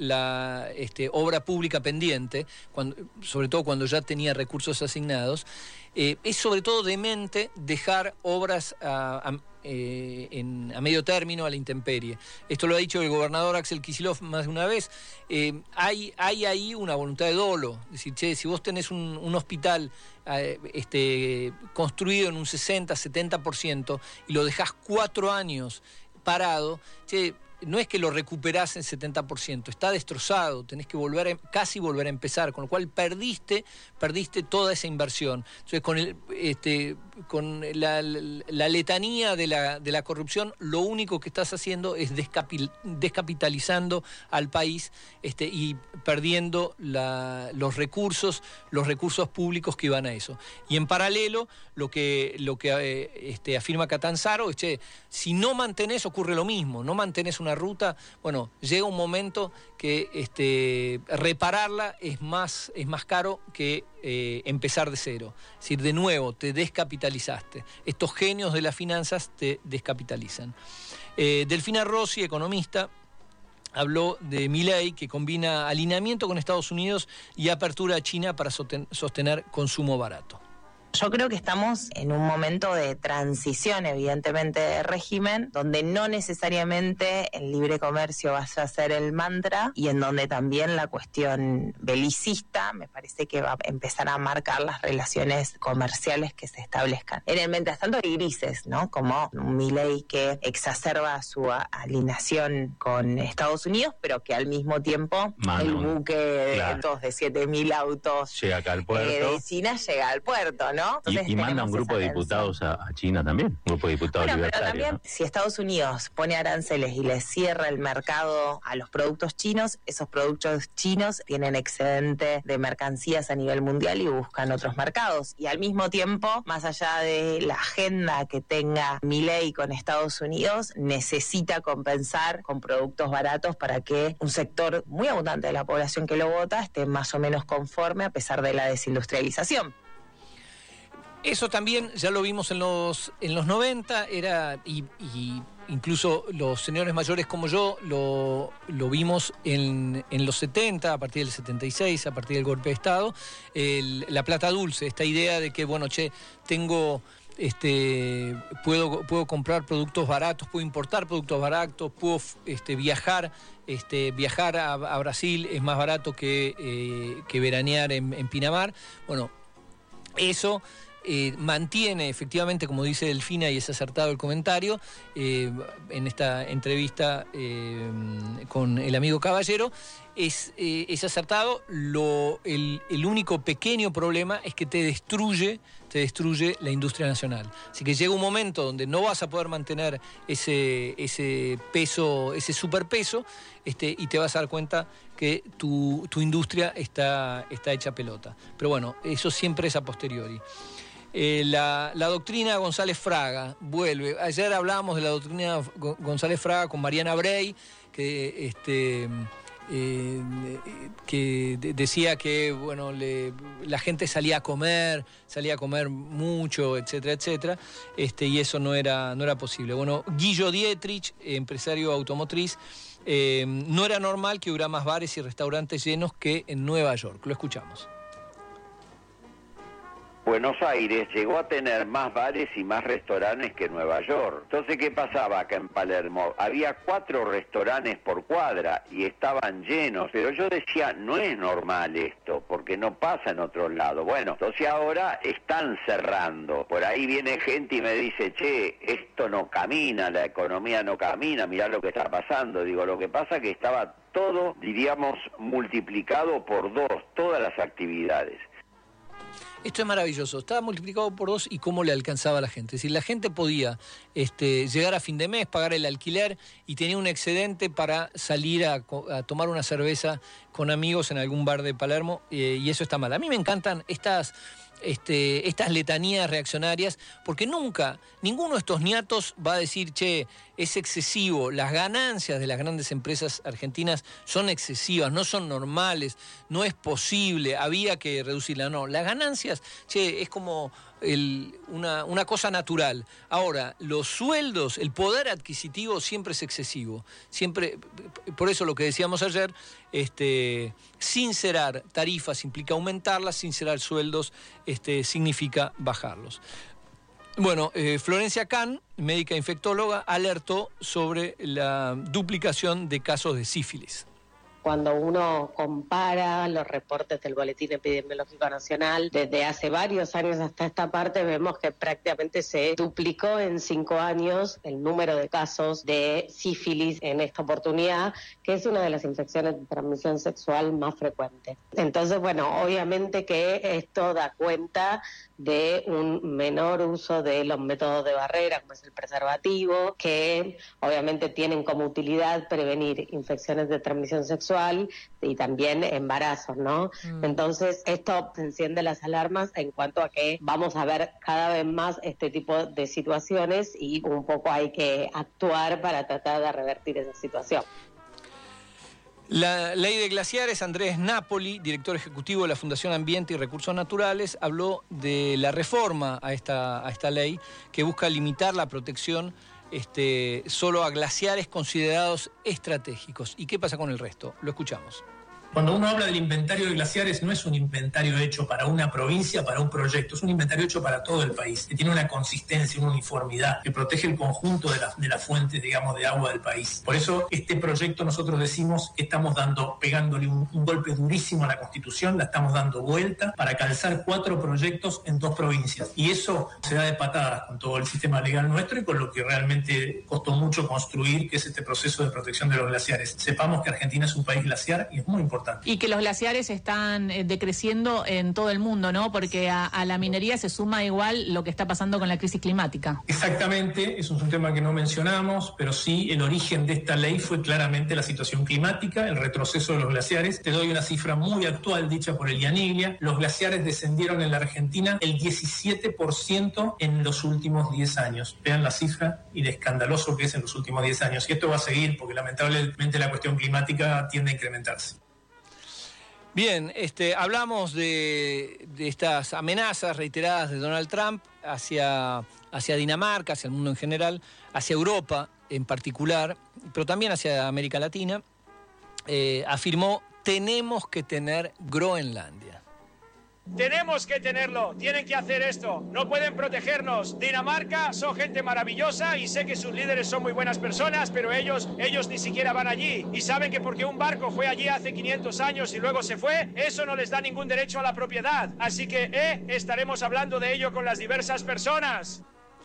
la este, obra pública pendiente, cuando, sobre todo cuando ya tenía recursos asignados, eh, es sobre todo demente dejar obras a, a, eh, en, a medio término a la intemperie. Esto lo ha dicho el gobernador Axel Kicillof más de una vez. Eh, hay, hay ahí una voluntad de dolo, es decir, che, si vos tenés un, un hospital eh, este, construido en un sesenta, setenta por ciento y lo dejás cuatro años parado, che, no es que lo recuperás en setenta por ciento, está destrozado, tenés que volver a, casi volver a empezar, con lo cual perdiste, perdiste toda esa inversión. Entonces, con, el, este, con la, la, la letanía de la, de la corrupción, lo único que estás haciendo es descapi, descapitalizando al país este, y perdiendo la, los recursos, los recursos públicos que iban a eso. Y en paralelo, lo que, lo que eh, este, afirma Catanzaro es, che, si no mantenés, ocurre lo mismo, no mantenés una ruta, bueno, llega un momento que este, repararla es más, es más caro que eh, empezar de cero. Es decir, de nuevo, te descapitalizaste. Estos genios de las finanzas te descapitalizan. Eh, Delfina Rossi, economista, habló de Milei, que combina alineamiento con Estados Unidos y apertura a China para sostener consumo barato. Yo creo que estamos en un momento de transición, evidentemente, de régimen, donde no necesariamente el libre comercio vaya a ser el mantra y en donde también la cuestión belicista me parece que va a empezar a marcar las relaciones comerciales que se establezcan. En el mientras tanto hay grises, ¿no? Como un Milei que exacerba su alineación con Estados Unidos, pero que al mismo tiempo Mano, el buque claro. de, de siete mil autos llega acá al puerto. Eh, de China llega al puerto, ¿no? ¿no? Entonces, y, y manda un tenemos grupo esa de diputados a, a China también, un grupo de diputados Bueno, pero libertarios. también, ¿no? si Estados Unidos pone aranceles y les cierra el mercado a los productos chinos, esos productos chinos tienen excedente de mercancías a nivel mundial y buscan otros mercados. Y al mismo tiempo, más allá de la agenda que tenga Milei con Estados Unidos, necesita compensar con productos baratos para que un sector muy abundante de la población que lo vota esté más o menos conforme a pesar de la desindustrialización. Eso también ya lo vimos en los en los noventa, era y, y incluso los señores mayores como yo lo, lo vimos en, en los setenta, a partir del setenta y seis, a partir del golpe de Estado, el, la plata dulce, esta idea de que, bueno, che, tengo... Este, puedo, puedo comprar productos baratos, puedo importar productos baratos, puedo este, viajar, este, viajar a, a Brasil es más barato que, eh, que veranear en, en Pinamar. Bueno, eso eh, mantiene efectivamente, como dice Delfina, y es acertado el comentario, eh, en esta entrevista eh, con el amigo Caballero, es, eh, es acertado. Lo, el, el único pequeño problema es que te destruye te destruye la industria nacional. Así que llega un momento donde no vas a poder mantener ese, ese peso, ese superpeso, este, y te vas a dar cuenta que tu, tu industria está, está hecha pelota. Pero bueno, eso siempre es a posteriori. Eh, la, la doctrina González Fraga vuelve. Ayer hablábamos de la doctrina González Fraga con Mariana Brey, que... Este, Eh, que de, decía que bueno le, la gente salía a comer, salía a comer mucho, etcétera, etcétera, este, y eso no era, no era posible. Bueno, Guillo Dietrich, empresario automotriz, eh, no era normal que hubiera más bares y restaurantes llenos que en Nueva York. Lo escuchamos. Buenos Aires llegó a tener más bares y más restaurantes que Nueva York. Entonces, ¿qué pasaba acá en Palermo? Había cuatro restaurantes por cuadra y estaban llenos. Pero yo decía, no es normal esto, porque no pasa en otros lados. Bueno, entonces ahora están cerrando. Por ahí viene gente y me dice, che, esto no camina, la economía no camina, mirá lo que está pasando. Digo, lo que pasa es que estaba todo, diríamos, multiplicado por dos, todas las actividades. Esto es maravilloso, estaba multiplicado por dos y cómo le alcanzaba a la gente. Es decir, la gente podía este, llegar a fin de mes, pagar el alquiler y tenía un excedente para salir a, a tomar una cerveza con amigos en algún bar de Palermo, eh, y eso está mal. A mí me encantan estas... Este, estas letanías reaccionarias, porque nunca, ninguno de estos ñatos va a decir, che, es excesivo, las ganancias de las grandes empresas argentinas son excesivas, no son normales, no es posible, había que reducirlas. No, las ganancias, che, es como el, una, una cosa natural. Ahora, los sueldos, el poder adquisitivo siempre es excesivo, siempre, por eso lo que decíamos ayer, este, sincerar tarifas implica aumentarlas, sincerar sueldos este, significa bajarlos. Bueno, eh, Florencia Kahn, médica infectóloga, alertó sobre la duplicación de casos de sífilis. Cuando uno compara los reportes del Boletín Epidemiológico Nacional, desde hace varios años hasta esta parte, vemos que prácticamente se duplicó en cinco años el número de casos de sífilis en esta oportunidad, que es una de las infecciones de transmisión sexual más frecuentes. Entonces, bueno, obviamente que esto da cuenta de un menor uso de los métodos de barrera, como es el preservativo, que obviamente tienen como utilidad prevenir infecciones de transmisión sexual y también embarazos, ¿no? Mm. Entonces, esto enciende las alarmas en cuanto a que vamos a ver cada vez más este tipo de situaciones y un poco hay que actuar para tratar de revertir esa situación. La ley de glaciares, Andrés Napoli, director ejecutivo de la Fundación Ambiente y Recursos Naturales, habló de la reforma a esta, a esta ley que busca limitar la protección este, solo a glaciares considerados estratégicos. ¿Y qué pasa con el resto? Lo escuchamos. Cuando uno habla del inventario de glaciares, no es un inventario hecho para una provincia, para un proyecto, es un inventario hecho para todo el país, que tiene una consistencia, una uniformidad, que protege el conjunto de, la, de las fuentes, digamos, de agua del país. Por eso, este proyecto nosotros decimos que estamos dando, pegándole un, un golpe durísimo a la Constitución, la estamos dando vuelta para calzar cuatro proyectos en dos provincias. Y eso se da de patadas con todo el sistema legal nuestro y con lo que realmente costó mucho construir, que es este proceso de protección de los glaciares. Sepamos que Argentina es un país glaciar y es muy importante importante. Y que los glaciares están eh, decreciendo en todo el mundo, ¿no? Porque a, a la minería se suma igual lo que está pasando con la crisis climática. Exactamente, eso es un tema que no mencionamos, pero sí el origen de esta ley fue claramente la situación climática, el retroceso de los glaciares. Te doy una cifra muy actual dicha por el IANIGLIA. Los glaciares descendieron en la Argentina el diecisiete por ciento en los últimos diez años. Vean la cifra y de escandaloso que es en los últimos diez años. Y esto va a seguir porque lamentablemente la cuestión climática tiende a incrementarse. Bien, este, hablamos de, de estas amenazas reiteradas de Donald Trump hacia, hacia Dinamarca, hacia el mundo en general, hacia Europa en particular, pero también hacia América Latina. Eh, afirmó, tenemos que tener Groenlandia. Tenemos que tenerlo, tienen que hacer esto, no pueden protegernos. Dinamarca son gente maravillosa y sé que sus líderes son muy buenas personas, pero ellos, ellos ni siquiera van allí. Y saben que porque un barco fue allí hace quinientos años y luego se fue, eso no les da ningún derecho a la propiedad. Así que eh, estaremos hablando de ello con las diversas personas.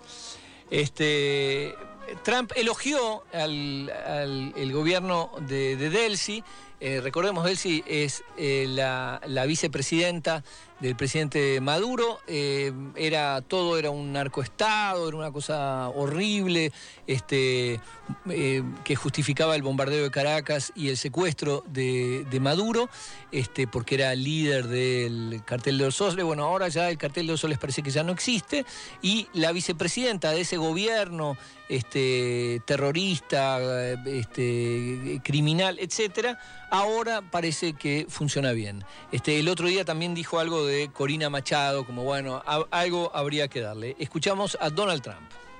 Este, Trump elogió al, al el gobierno de, de Delcy. Eh, recordemos, Delcy es eh, la, la vicepresidenta del presidente Maduro. Eh, era, todo era un narcoestado, era una cosa horrible, este, eh, que justificaba el bombardeo de Caracas y el secuestro de, de Maduro, este, porque era líder del cartel de los Soles. Bueno, ahora ya el cartel de los Soles parece que ya no existe, y la vicepresidenta de ese gobierno este, terrorista, este, criminal, etcétera, ahora parece que funciona bien. Este, el otro día también dijo algo de Corina Machado, como bueno, a, algo habría que darle. Escuchamos a Donald Trump.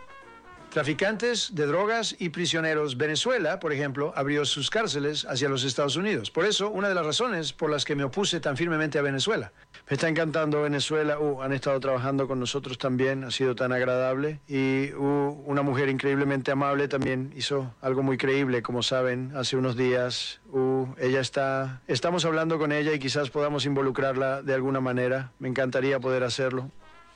Traficantes de drogas y prisioneros. Venezuela, por ejemplo, abrió sus cárceles hacia los Estados Unidos. Por eso, una de las razones por las que me opuse tan firmemente a Venezuela. Me está encantando Venezuela. Uh, han estado trabajando con nosotros también. Ha sido tan agradable. Y uh, una mujer increíblemente amable también hizo algo muy creíble, como saben, hace unos días. Uh, ella está... Estamos hablando con ella y quizás podamos involucrarla de alguna manera. Me encantaría poder hacerlo.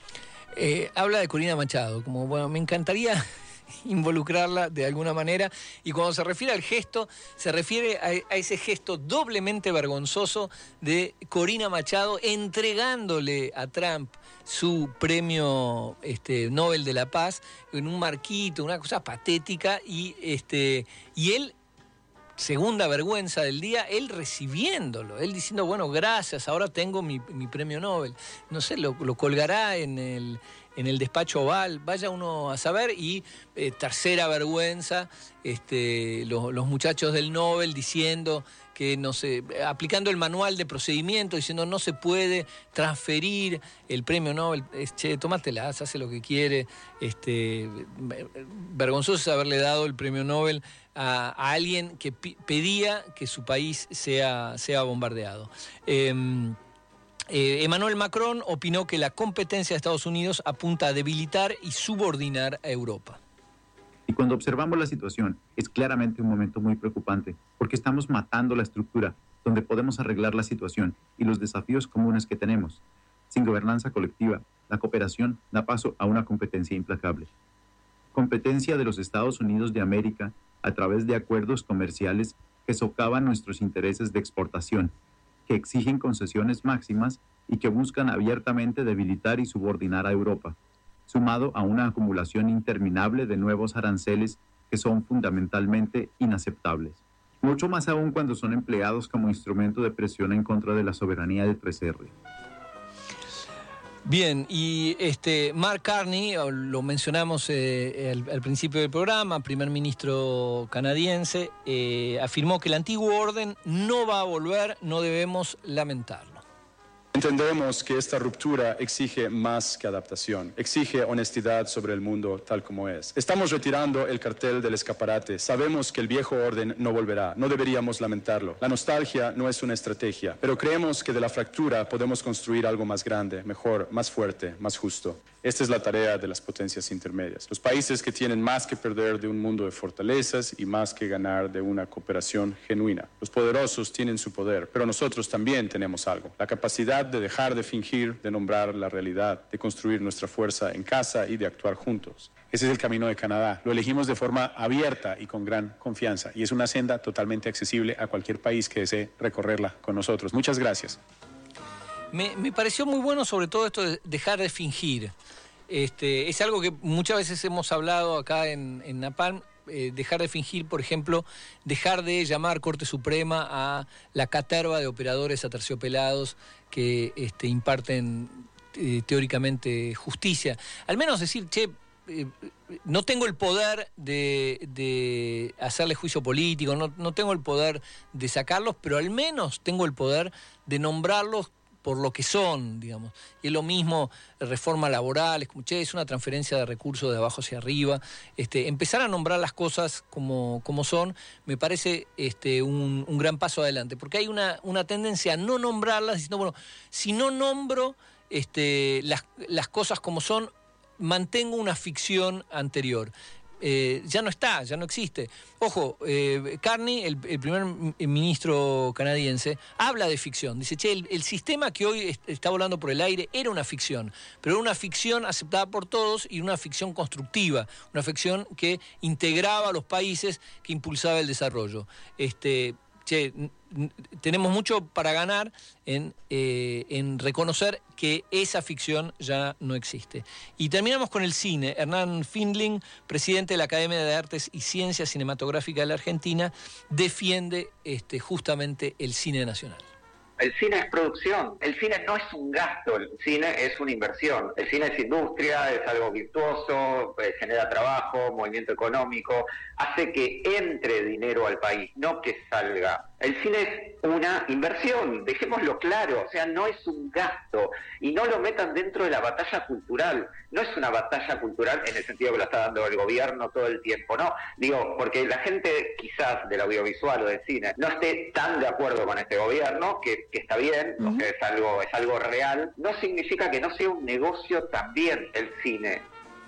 Eh, habla de Corina Machado, como, bueno, me encantaría involucrarla de alguna manera, y cuando se refiere al gesto, se refiere a, a ese gesto doblemente vergonzoso de Corina Machado entregándole a Trump su premio este, Nobel de la Paz en un marquito, una cosa patética, y, este, y él, segunda vergüenza del día, él recibiéndolo, él diciendo, bueno, gracias, ahora tengo mi, mi premio Nobel. No sé, lo, lo colgará en el, en el despacho oval, vaya uno a saber. Y eh, tercera vergüenza, este, los, los muchachos del Nobel diciendo que no sé, aplicando el manual de procedimiento, diciendo no se puede transferir el premio Nobel. Che, tómatela, hace lo que quiere. Este, vergonzoso es haberle dado el premio Nobel a, a alguien que pedía que su país sea, sea bombardeado. Eh, eh, Emmanuel Macron opinó que la competencia de Estados Unidos apunta a debilitar y subordinar a Europa. Y cuando observamos la situación, es claramente un momento muy preocupante, porque estamos matando la estructura donde podemos arreglar la situación y los desafíos comunes que tenemos. Sin gobernanza colectiva, la cooperación da paso a una competencia implacable. Competencia de los Estados Unidos de América a través de acuerdos comerciales que socavan nuestros intereses de exportación, que exigen concesiones máximas y que buscan abiertamente debilitar y subordinar a Europa, sumado a una acumulación interminable de nuevos aranceles que son fundamentalmente inaceptables. Mucho más aún cuando son empleados como instrumento de presión en contra de la soberanía del tres erre. Bien, y este Mark Carney, lo mencionamos eh, al, al principio del programa, primer ministro canadiense, eh, afirmó que el antiguo orden no va a volver, no debemos lamentarlo. Entendemos que esta ruptura exige más que adaptación, exige honestidad sobre el mundo tal como es. Estamos retirando el cartel del escaparate, sabemos que el viejo orden no volverá, no deberíamos lamentarlo. La nostalgia no es una estrategia, pero creemos que de la fractura podemos construir algo más grande, mejor, más fuerte, más justo. Esta es la tarea de las potencias intermedias. Los países que tienen más que perder de un mundo de fortalezas y más que ganar de una cooperación genuina. Los poderosos tienen su poder, pero nosotros también tenemos algo. La capacidad de dejar de fingir, de nombrar la realidad, de construir nuestra fuerza en casa y de actuar juntos. Ese es el camino de Canadá. Lo elegimos de forma abierta y con gran confianza. Y es una senda totalmente accesible a cualquier país que desee recorrerla con nosotros. Muchas gracias. Me, me pareció muy bueno sobre todo esto de dejar de fingir. Este, es algo que muchas veces hemos hablado acá en, en Napalm, eh, dejar de fingir, por ejemplo, dejar de llamar Corte Suprema a la caterva de operadores aterciopelados que este, imparten eh, teóricamente justicia. Al menos decir, che, eh, no tengo el poder de, de hacerle juicio político, no, no tengo el poder de sacarlos, pero al menos tengo el poder de nombrarlos por lo que son, digamos. Y es lo mismo, reforma laboral, escuché, es una transferencia de recursos de abajo hacia arriba. Este, empezar a nombrar las cosas como, como son, me parece este, un, un gran paso adelante, porque hay una, una tendencia a no nombrarlas, diciendo, bueno, si no nombro este, las, las cosas como son, mantengo una ficción anterior. Eh, ya no está, ya no existe. Ojo, eh, Carney, el, el primer ministro canadiense, habla de ficción. Dice, che, el, el sistema que hoy est está volando por el aire era una ficción, pero era una ficción aceptada por todos y una ficción constructiva, una ficción que integraba a los países, que impulsaba el desarrollo. Este, che, tenemos mucho para ganar en, eh, en reconocer que esa ficción ya no existe. Y terminamos con el cine. Hernán Findling, presidente de la Academia de Artes y Ciencias Cinematográficas de la Argentina, defiende este, justamente el cine nacional. El cine es producción, el cine no es un gasto, el cine es una inversión, el cine es industria, es algo virtuoso, eh, genera trabajo, movimiento económico, hace que entre dinero al país, no que salga. El cine es una inversión, dejémoslo claro, o sea, no es un gasto, y no lo metan dentro de la batalla cultural. No es una batalla cultural en el sentido que lo está dando el gobierno todo el tiempo, no, digo, porque la gente quizás del audiovisual o del cine no esté tan de acuerdo con este gobierno, que, que está bien, uh-huh. O sea, es algo, es algo real, no significa que no sea un negocio también el cine.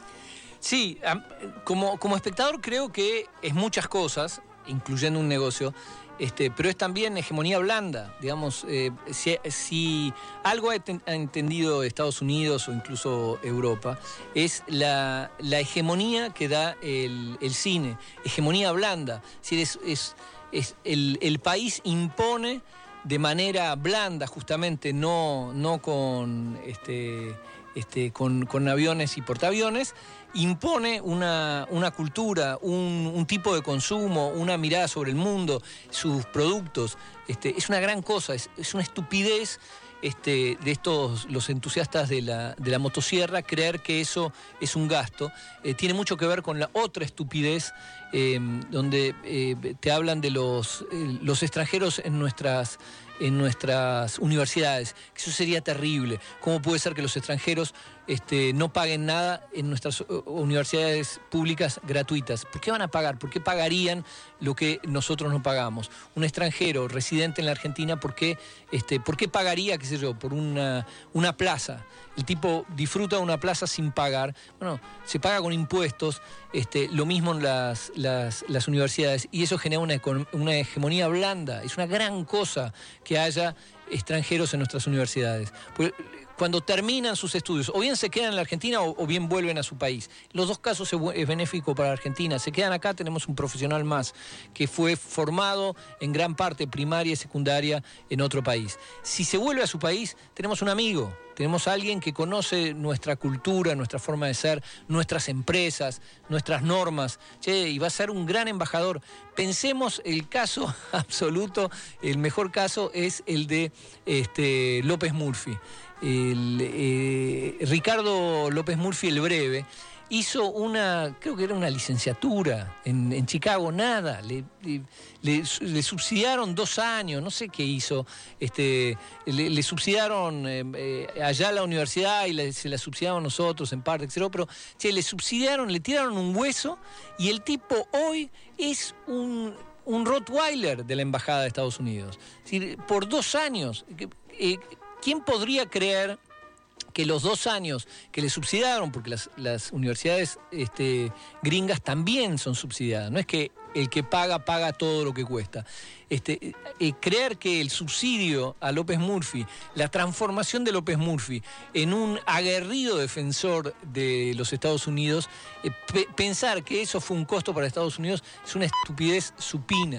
Sí, como, como espectador creo que es muchas cosas, incluyendo un negocio, este, pero es también hegemonía blanda, digamos, eh, si, si algo ha, ten, ha entendido Estados Unidos o incluso Europa, es la, la hegemonía que da el, el cine, hegemonía blanda, es decir, es, es, es el, el país impone de manera blanda, justamente, no, no con, este, este, con, con aviones y portaaviones, impone una, una cultura, un, un tipo de consumo, una mirada sobre el mundo, sus productos. Este, es una gran cosa, es, es una estupidez este, de estos, los entusiastas de la, de la motosierra, creer que eso es un gasto. Eh, tiene mucho que ver con la otra estupidez, eh, donde eh, te hablan de los, eh, los extranjeros en nuestras... en nuestras universidades, que eso sería terrible. ¿Cómo puede ser que los extranjeros este, no paguen nada en nuestras universidades públicas gratuitas? ¿Por qué van a pagar? ¿Por qué pagarían lo que nosotros no pagamos? Un extranjero residente en la Argentina, ¿por qué, este, ¿por qué pagaría, qué sé yo, por una, una plaza? El tipo disfruta de una plaza sin pagar. Bueno, se paga con impuestos, este, lo mismo en las, las, las universidades, y eso genera una, una hegemonía blanda. Es una gran cosa que haya extranjeros en nuestras universidades. Pues, cuando terminan sus estudios, o bien se quedan en la Argentina o, o bien vuelven a su país. Los dos casos es benéfico para la Argentina. Se quedan acá, tenemos un profesional más que fue formado en gran parte primaria y secundaria en otro país. Si se vuelve a su país, tenemos un amigo. Tenemos a alguien que conoce nuestra cultura, nuestra forma de ser, nuestras empresas, nuestras normas. Che, y va a ser un gran embajador. Pensemos el caso absoluto, el mejor caso es el de este, López Murphy. El, eh, Ricardo López Murphy, el breve, hizo una, creo que era una licenciatura en, en Chicago, nada, le, le, le, le subsidiaron dos años, no sé qué hizo, este, le, le subsidiaron eh, eh, allá la universidad y le, se la subsidiaron nosotros en parte, etcétera, pero che, le subsidiaron, le tiraron un hueso y el tipo hoy es un, un Rottweiler de la Embajada de Estados Unidos. Es decir, por dos años, eh, ¿quién podría creer que los dos años que le subsidiaron, porque las, las universidades este, gringas también son subsidiadas, no es que el que paga, paga todo lo que cuesta. Este, eh, creer que el subsidio a López Murphy, la transformación de López Murphy en un aguerrido defensor de los Estados Unidos, eh, pe- pensar que eso fue un costo para Estados Unidos es una estupidez supina.